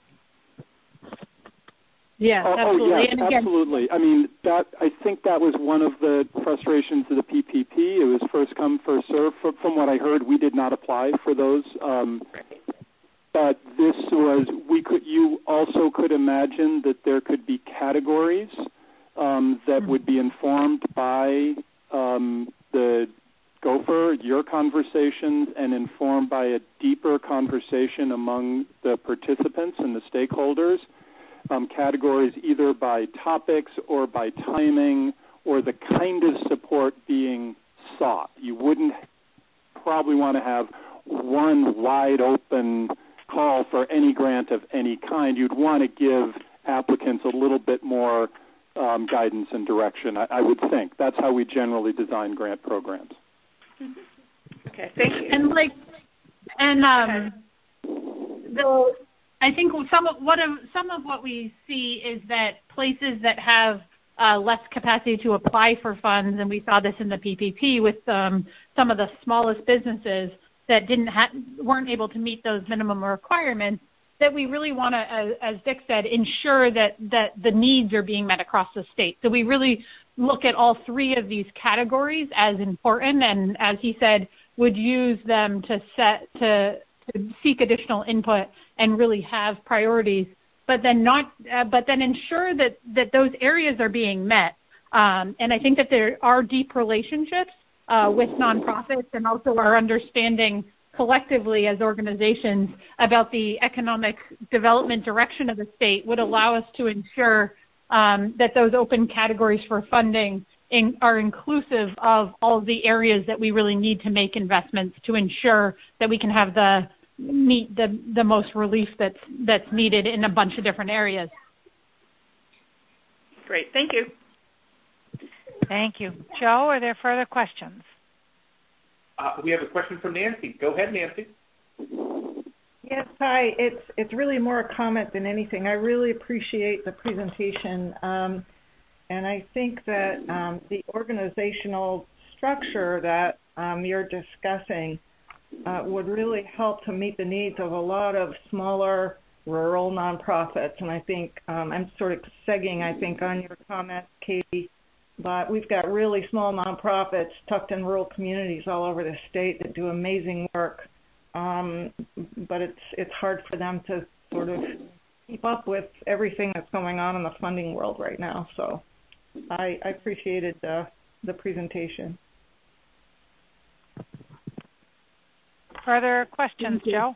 Yeah, oh, absolutely. Oh, yes, and again, absolutely. I mean, that I think that was one of the frustrations of the P P P. It was first come, first serve. From, from what I heard, we did not apply for those. Um, but this was we could. You also could imagine that there could be categories um, that would be informed by um, the Gopher, your conversations, and informed by a deeper conversation among the participants and the stakeholders. Um, categories either by topics or by timing or the kind of support being sought. You wouldn't probably want to have one wide open call for any grant of any kind. You'd want to give applicants a little bit more um, guidance and direction, I, I would think. That's how we generally design grant programs. Okay, thank you. And like, and um, the I think some of what of, some of what we see is that places that have uh, less capacity to apply for funds, and we saw this in the P P P with um, some of the smallest businesses that didn't ha- weren't able to meet those minimum requirements, that we really want to, as, as Dick said, ensure that, that the needs are being met across the state. So we really look at all three of these categories as important, and as he said, would use them to set to, to seek additional input and really have priorities, but then not, uh, but then ensure that, that those areas are being met. Um, and I think that there are deep relationships uh, with nonprofits, and also our understanding collectively as organizations about the economic development direction of the state would allow us to ensure um, that those open categories for funding in, are inclusive of all of the areas that we really need to make investments to ensure that we can have the meet the, the most relief that's that's needed in a bunch of different areas. Great, thank you. Thank you. Joe, are there further questions? Uh, we have a question from Nancy. Go ahead, Nancy. Yes, hi. It's it's really more a comment than anything. I really appreciate the presentation, um, and I think that um, the organizational structure that um, you're discussing uh, would really help to meet the needs of a lot of smaller rural nonprofits. And I think um, I'm sort of segging, I think, on your comment, Katie. But we've got really small nonprofits tucked in rural communities all over the state that do amazing work. Um, but it's it's hard for them to sort of keep up with everything that's going on in the funding world right now. So I, I appreciated the, the presentation. Further questions, Joe?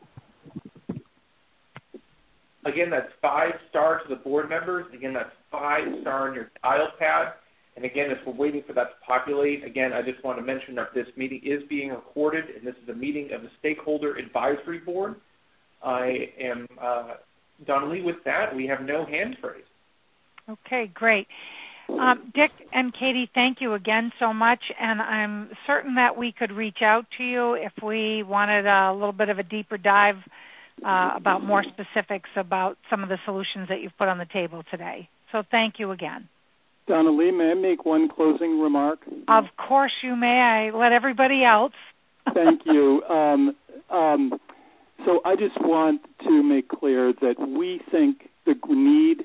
Again, that's five star to the board members. Again, that's five star on your dial pad. And again, as we're waiting for that to populate, again, I just want to mention that this meeting is being recorded, and this is a meeting of the Stakeholder Advisory Board. I am, uh, Donnelly, with that, we have no hands raised. Okay, great. Um, Dick and Katie, thank you again so much, and I'm certain that we could reach out to you if we wanted a little bit of a deeper dive uh, about more specifics about some of the solutions that you've put on the table today. So thank you again. Donna Lee, may I make one closing remark? Of course you may. I let everybody else. Thank you. Um, um, so I just want to make clear that we think the need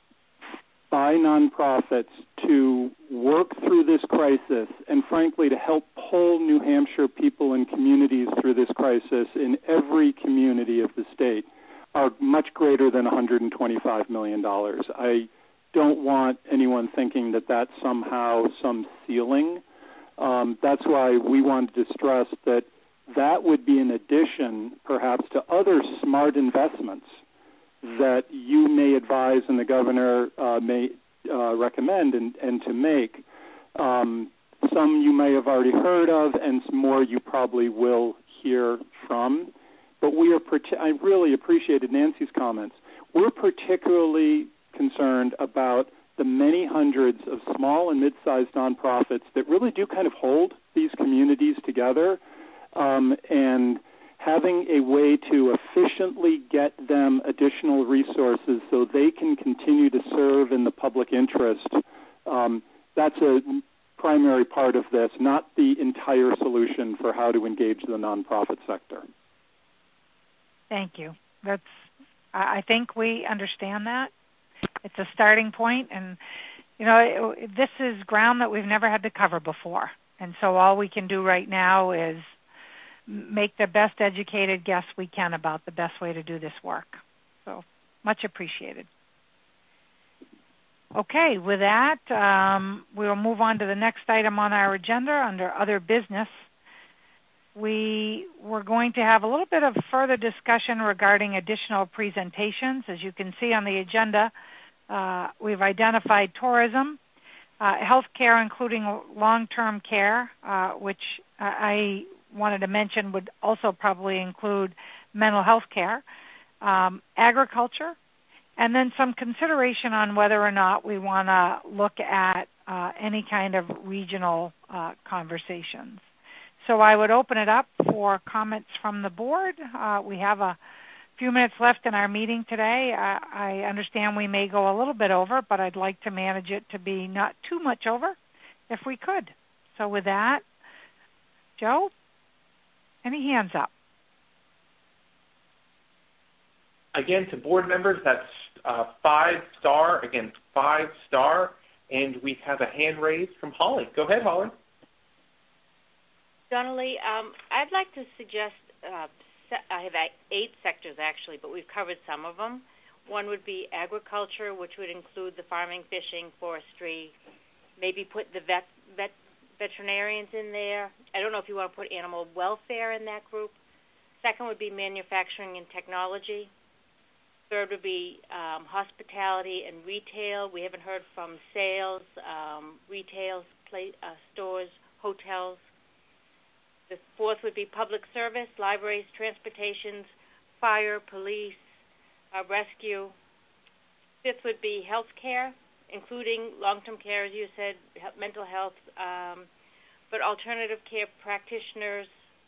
by nonprofits to work through this crisis and, frankly, to help pull New Hampshire people and communities through this crisis in every community of the state are much greater than one hundred twenty-five million dollars. I don't want anyone thinking that that's somehow some ceiling. Um, that's why we wanted to stress that that would be in addition, perhaps, to other smart investments that you may advise and the governor uh, may uh, recommend and, and to make. Um, some you may have already heard of, and some more you probably will hear from. But we are. I really appreciated Nancy's comments. We're particularly concerned about the many hundreds of small and mid-sized nonprofits that really do kind of hold these communities together, um, and having a way to efficiently get them additional resources so they can continue to serve in the public interest. Um, that's a primary part of this, not the entire solution for how to engage the nonprofit sector. Thank you. That's. I think we understand that. It's a starting point, and you know, it, this is ground that we've never had to cover before, and so all we can do right now is make the best educated guess we can about the best way to do this work. So much appreciated. Okay, with that, um, we'll move on to the next item on our agenda under other business. We were going to have a little bit of further discussion regarding additional presentations. As you can see on the agenda, uh, we've identified tourism, uh, healthcare, including long-term care, uh, which I wanted to mention would also probably include mental health care, um, agriculture, and then some consideration on whether or not we want to look at uh, any kind of regional uh, conversations. So I would open it up for comments from the board. Uh, we have a few minutes left in our meeting today. Uh, I understand we may go a little bit over, but I'd like to manage it to be not too much over if we could. So with that, Joe, any hands up? Again, to board members, that's uh, five star. Again, five star. And we have a hand raised from Holly. Go ahead, Holly. Donnelly, um, I'd like to suggest, uh, se- I have eight sectors actually, but we've covered some of them. One would be agriculture, which would include the farming, fishing, forestry, maybe put the vet, vet veterinarians in there. I don't know if you want to put animal welfare in that group. Second would be manufacturing and technology. Third would be um, hospitality and retail. We haven't heard from sales, um, retail, play, uh, stores, hotels. The fourth would be public service, libraries, transportations, fire, police, uh, rescue. Fifth would be health care, including long-term care, as you said, mental health, um, but alternative care practitioners.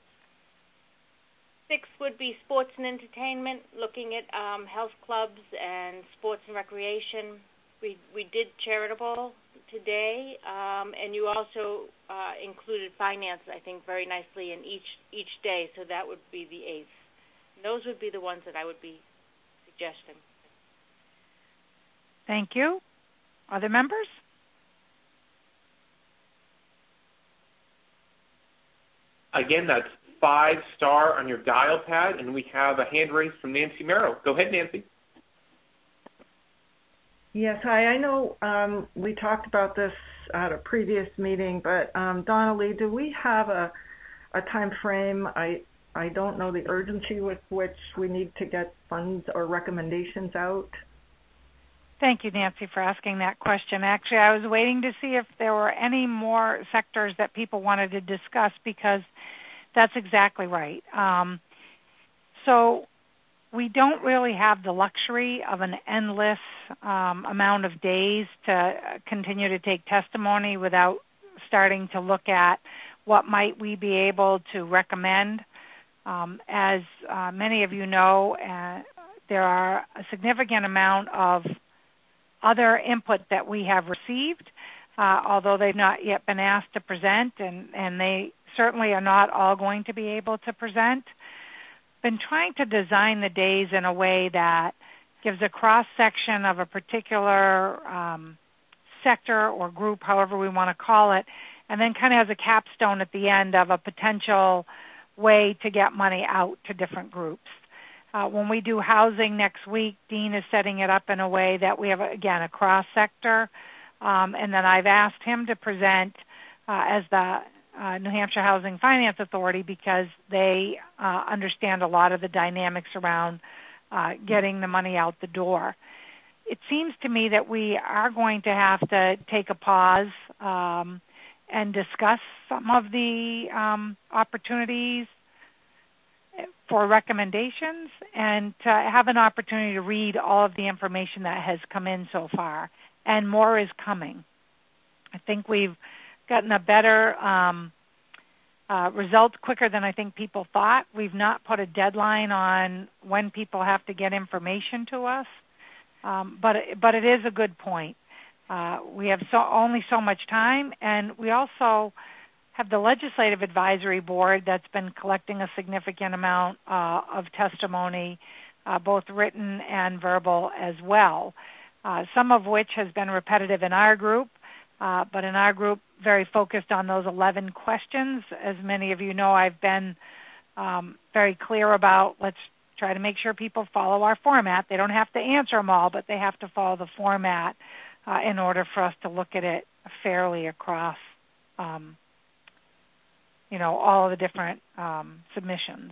Sixth would be sports and entertainment, looking at um, health clubs and sports and recreation. We we did charitable today, um, and you also uh, included finance, I think, very nicely in each each day, so that would be the eighth. And those would be the ones that I would be suggesting. Thank you. Other members? Again, that's five star on your dial pad, and we have a hand raised from Nancy Merrill. Go ahead, Nancy. Yes, hi. I know um, we talked about this at a previous meeting, but um, Donnelly, do we have a, a time frame? I I don't know the urgency with which we need to get funds or recommendations out. Thank you, Nancy, for asking that question. Actually, I was waiting to see if there were any more sectors that people wanted to discuss, because that's exactly right. Um, so we don't really have the luxury of an endless um, amount of days to continue to take testimony without starting to look at what might we be able to recommend. Um, as uh, many of you know, uh, there are a significant amount of other input that we have received, uh, although they've not yet been asked to present, and, and they certainly are not all going to be able to present. Been trying to design the days in a way that gives a cross-section of a particular um, sector or group, however we want to call it, and then kind of has a capstone at the end of a potential way to get money out to different groups. Uh, when we do housing next week, Dean is setting it up in a way that we have, again, a cross-sector, um, and then I've asked him to present uh, as the uh, New Hampshire Housing Finance Authority, because they uh, understand a lot of the dynamics around uh, getting the money out the door. It seems to me that we are going to have to take a pause um, and discuss some of the um, opportunities for recommendations, and to have an opportunity to read all of the information that has come in so far, and more is coming. I think we've gotten a better um, uh, result quicker than I think people thought. We've not put a deadline on when people have to get information to us, um, but but it is a good point. Uh, we have so only so much time, and we also have the Legislative Advisory Board that's been collecting a significant amount uh, of testimony, uh, both written and verbal as well, uh, some of which has been repetitive in our group, uh, but in our group very focused on those eleven questions. As many of you know, I've been um, very clear about let's try to make sure people follow our format. They don't have to answer them all, but they have to follow the format uh, in order for us to look at it fairly across um, you know, all of the different um, submissions.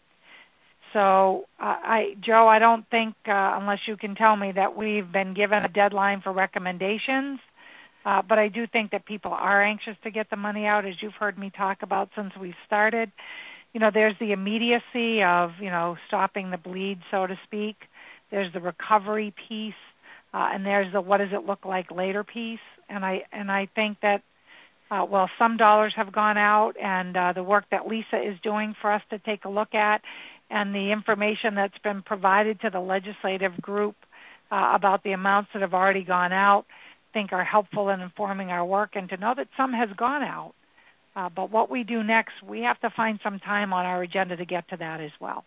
So, uh, I, Joe, I don't think, uh, unless you can tell me, that we've been given a deadline for recommendations, uh, but I do think that people are anxious to get the money out, as you've heard me talk about since we started. You know, there's the immediacy of, you know, stopping the bleed, so to speak. There's the recovery piece, uh, and there's the what does it look like later piece. And I and I think that Uh, well, some dollars have gone out, and uh, the work that Lisa is doing for us to take a look at, and the information that's been provided to the legislative group uh, about the amounts that have already gone out, I think are helpful in informing our work, and to know that some has gone out. Uh, but what we do next, we have to find some time on our agenda to get to that as well.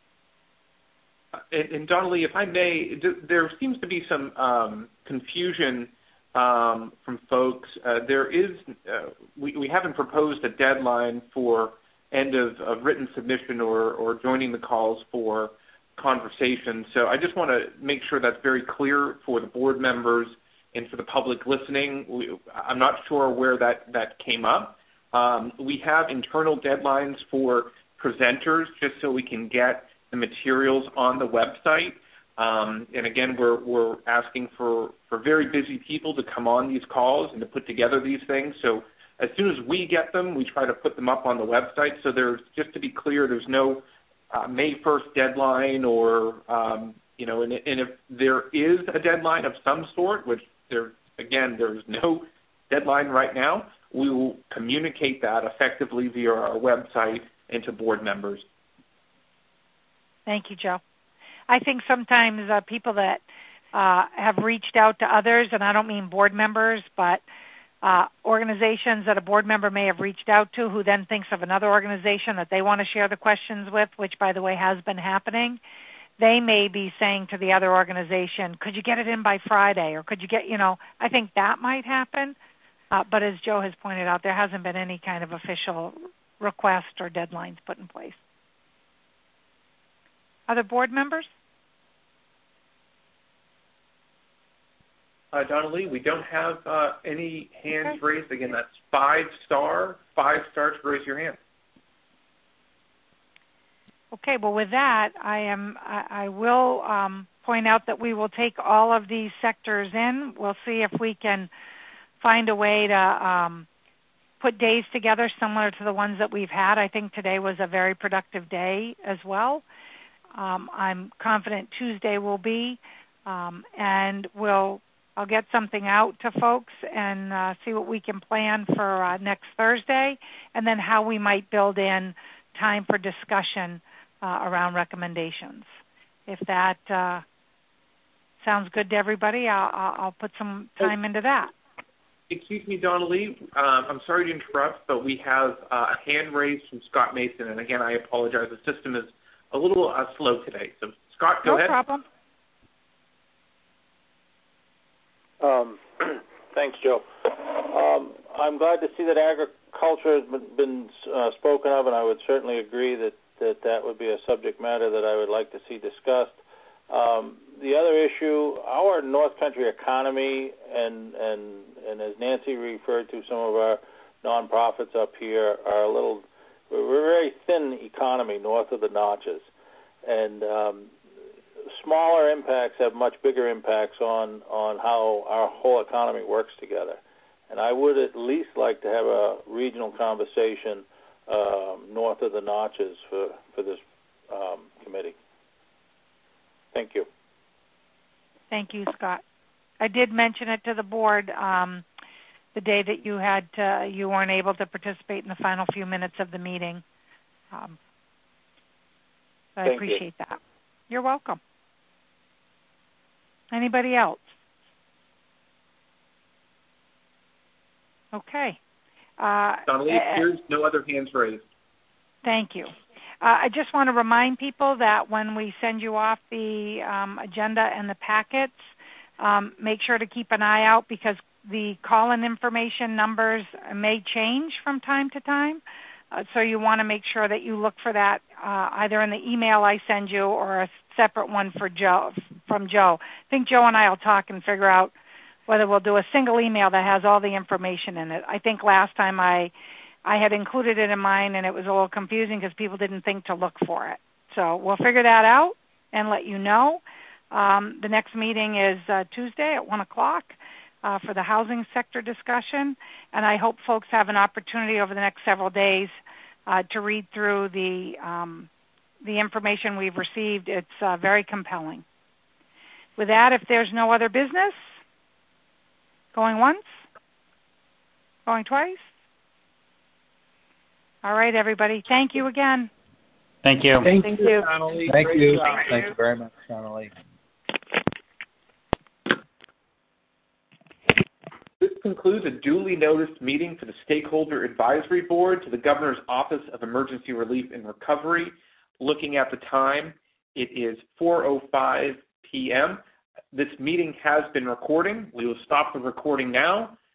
And, and Donnelly, if I may, there seems to be some um, confusion Um, from folks. Uh, there is, uh, we, we haven't proposed a deadline for end of, of written submission or, or joining the calls for conversation. So I just want to make sure that's very clear for the board members and for the public listening. We, I'm not sure where that, that came up. Um, we have internal deadlines for presenters just so we can get the materials on the website. Um, and again, we're, we're asking for, for very busy people to come on these calls and to put together these things. So as soon as we get them, we try to put them up on the website. So there's, just to be clear, there's no uh, May first deadline or, um, you know, and, and if there is a deadline of some sort, which there, again, there's no deadline right now, we will communicate that effectively via our website and to board members. Thank you, Joe. I think sometimes uh, people that uh, have reached out to others, and I don't mean board members, but uh, organizations that a board member may have reached out to, who then thinks of another organization that they want to share the questions with, which, by the way, has been happening. They may be saying to the other organization, could you get it in by Friday, or could you get, you know, I think that might happen. Uh, but as Joe has pointed out, there hasn't been any kind of official request or deadlines put in place. Other board members? Uh, Donnelly, we don't have uh, any hands okay. raised. Again, that's five star, five star to raise your hand. Okay, well, with that, I am. I, I will um, point out that we will take all of these sectors in. We'll see if we can find a way to um, put days together similar to the ones that we've had. I think today was a very productive day as well. Um, I'm confident Tuesday will be, um, and we'll I'll get something out to folks and uh, see what we can plan for uh, next Thursday, and then how we might build in time for discussion uh, around recommendations. If that uh, sounds good to everybody, I'll, I'll put some time into that. Excuse me, Donnelly. Um, I'm sorry to interrupt, but we have uh, a hand raised from Scott Mason, and again, I apologize. The system is a little uh, slow today. So, Scott, go no ahead. No problem. Um, thanks, Joe. Um, I'm glad to see that agriculture has been uh, spoken of, and I would certainly agree that, that that would be a subject matter that I would like to see discussed. Um, the other issue, our North Country economy, and, and, and as Nancy referred to, some of our nonprofits up here are a little, we're a very thin economy north of the Notches. And um, smaller impacts have much bigger impacts on, on how our whole economy works together. And I would at least like to have a regional conversation um, north of the Notches for, for this um, committee. Thank you. Thank you, Scott. I did mention it to the board um, the day that you had to, you weren't able to participate in the final few minutes of the meeting. Um, so I Thank appreciate you. that. You're welcome. Anybody else? Okay. Uh, Donnelly, uh, there's no other hands raised. Thank you. Uh, I just want to remind people that when we send you off the um, agenda and the packets, um, make sure to keep an eye out because the call-in information numbers may change from time to time. Uh, so you want to make sure that you look for that uh, either in the email I send you or a separate one for Joe, from Joe. I think Joe and I will talk and figure out whether we'll do a single email that has all the information in it. I think last time I I had included it in mine, and it was a little confusing because people didn't think to look for it. So we'll figure that out and let you know. Um, the next meeting is uh, Tuesday at one o'clock uh, for the housing sector discussion, and I hope folks have an opportunity over the next several days uh, to read through the, um, the information we've received. It's uh, very compelling. With that, if there's no other business, going once, going twice. All right, everybody. Thank you again. Thank you. Thank, Thank you, you. Donnelly. Thank Great you. job. Thank you very much, Donnelly. This concludes a duly noticed meeting for the Stakeholder Advisory Board to the Governor's Office of Emergency Relief and Recovery. Looking at the time, it is four oh five p.m. This meeting has been recording. We will stop the recording now.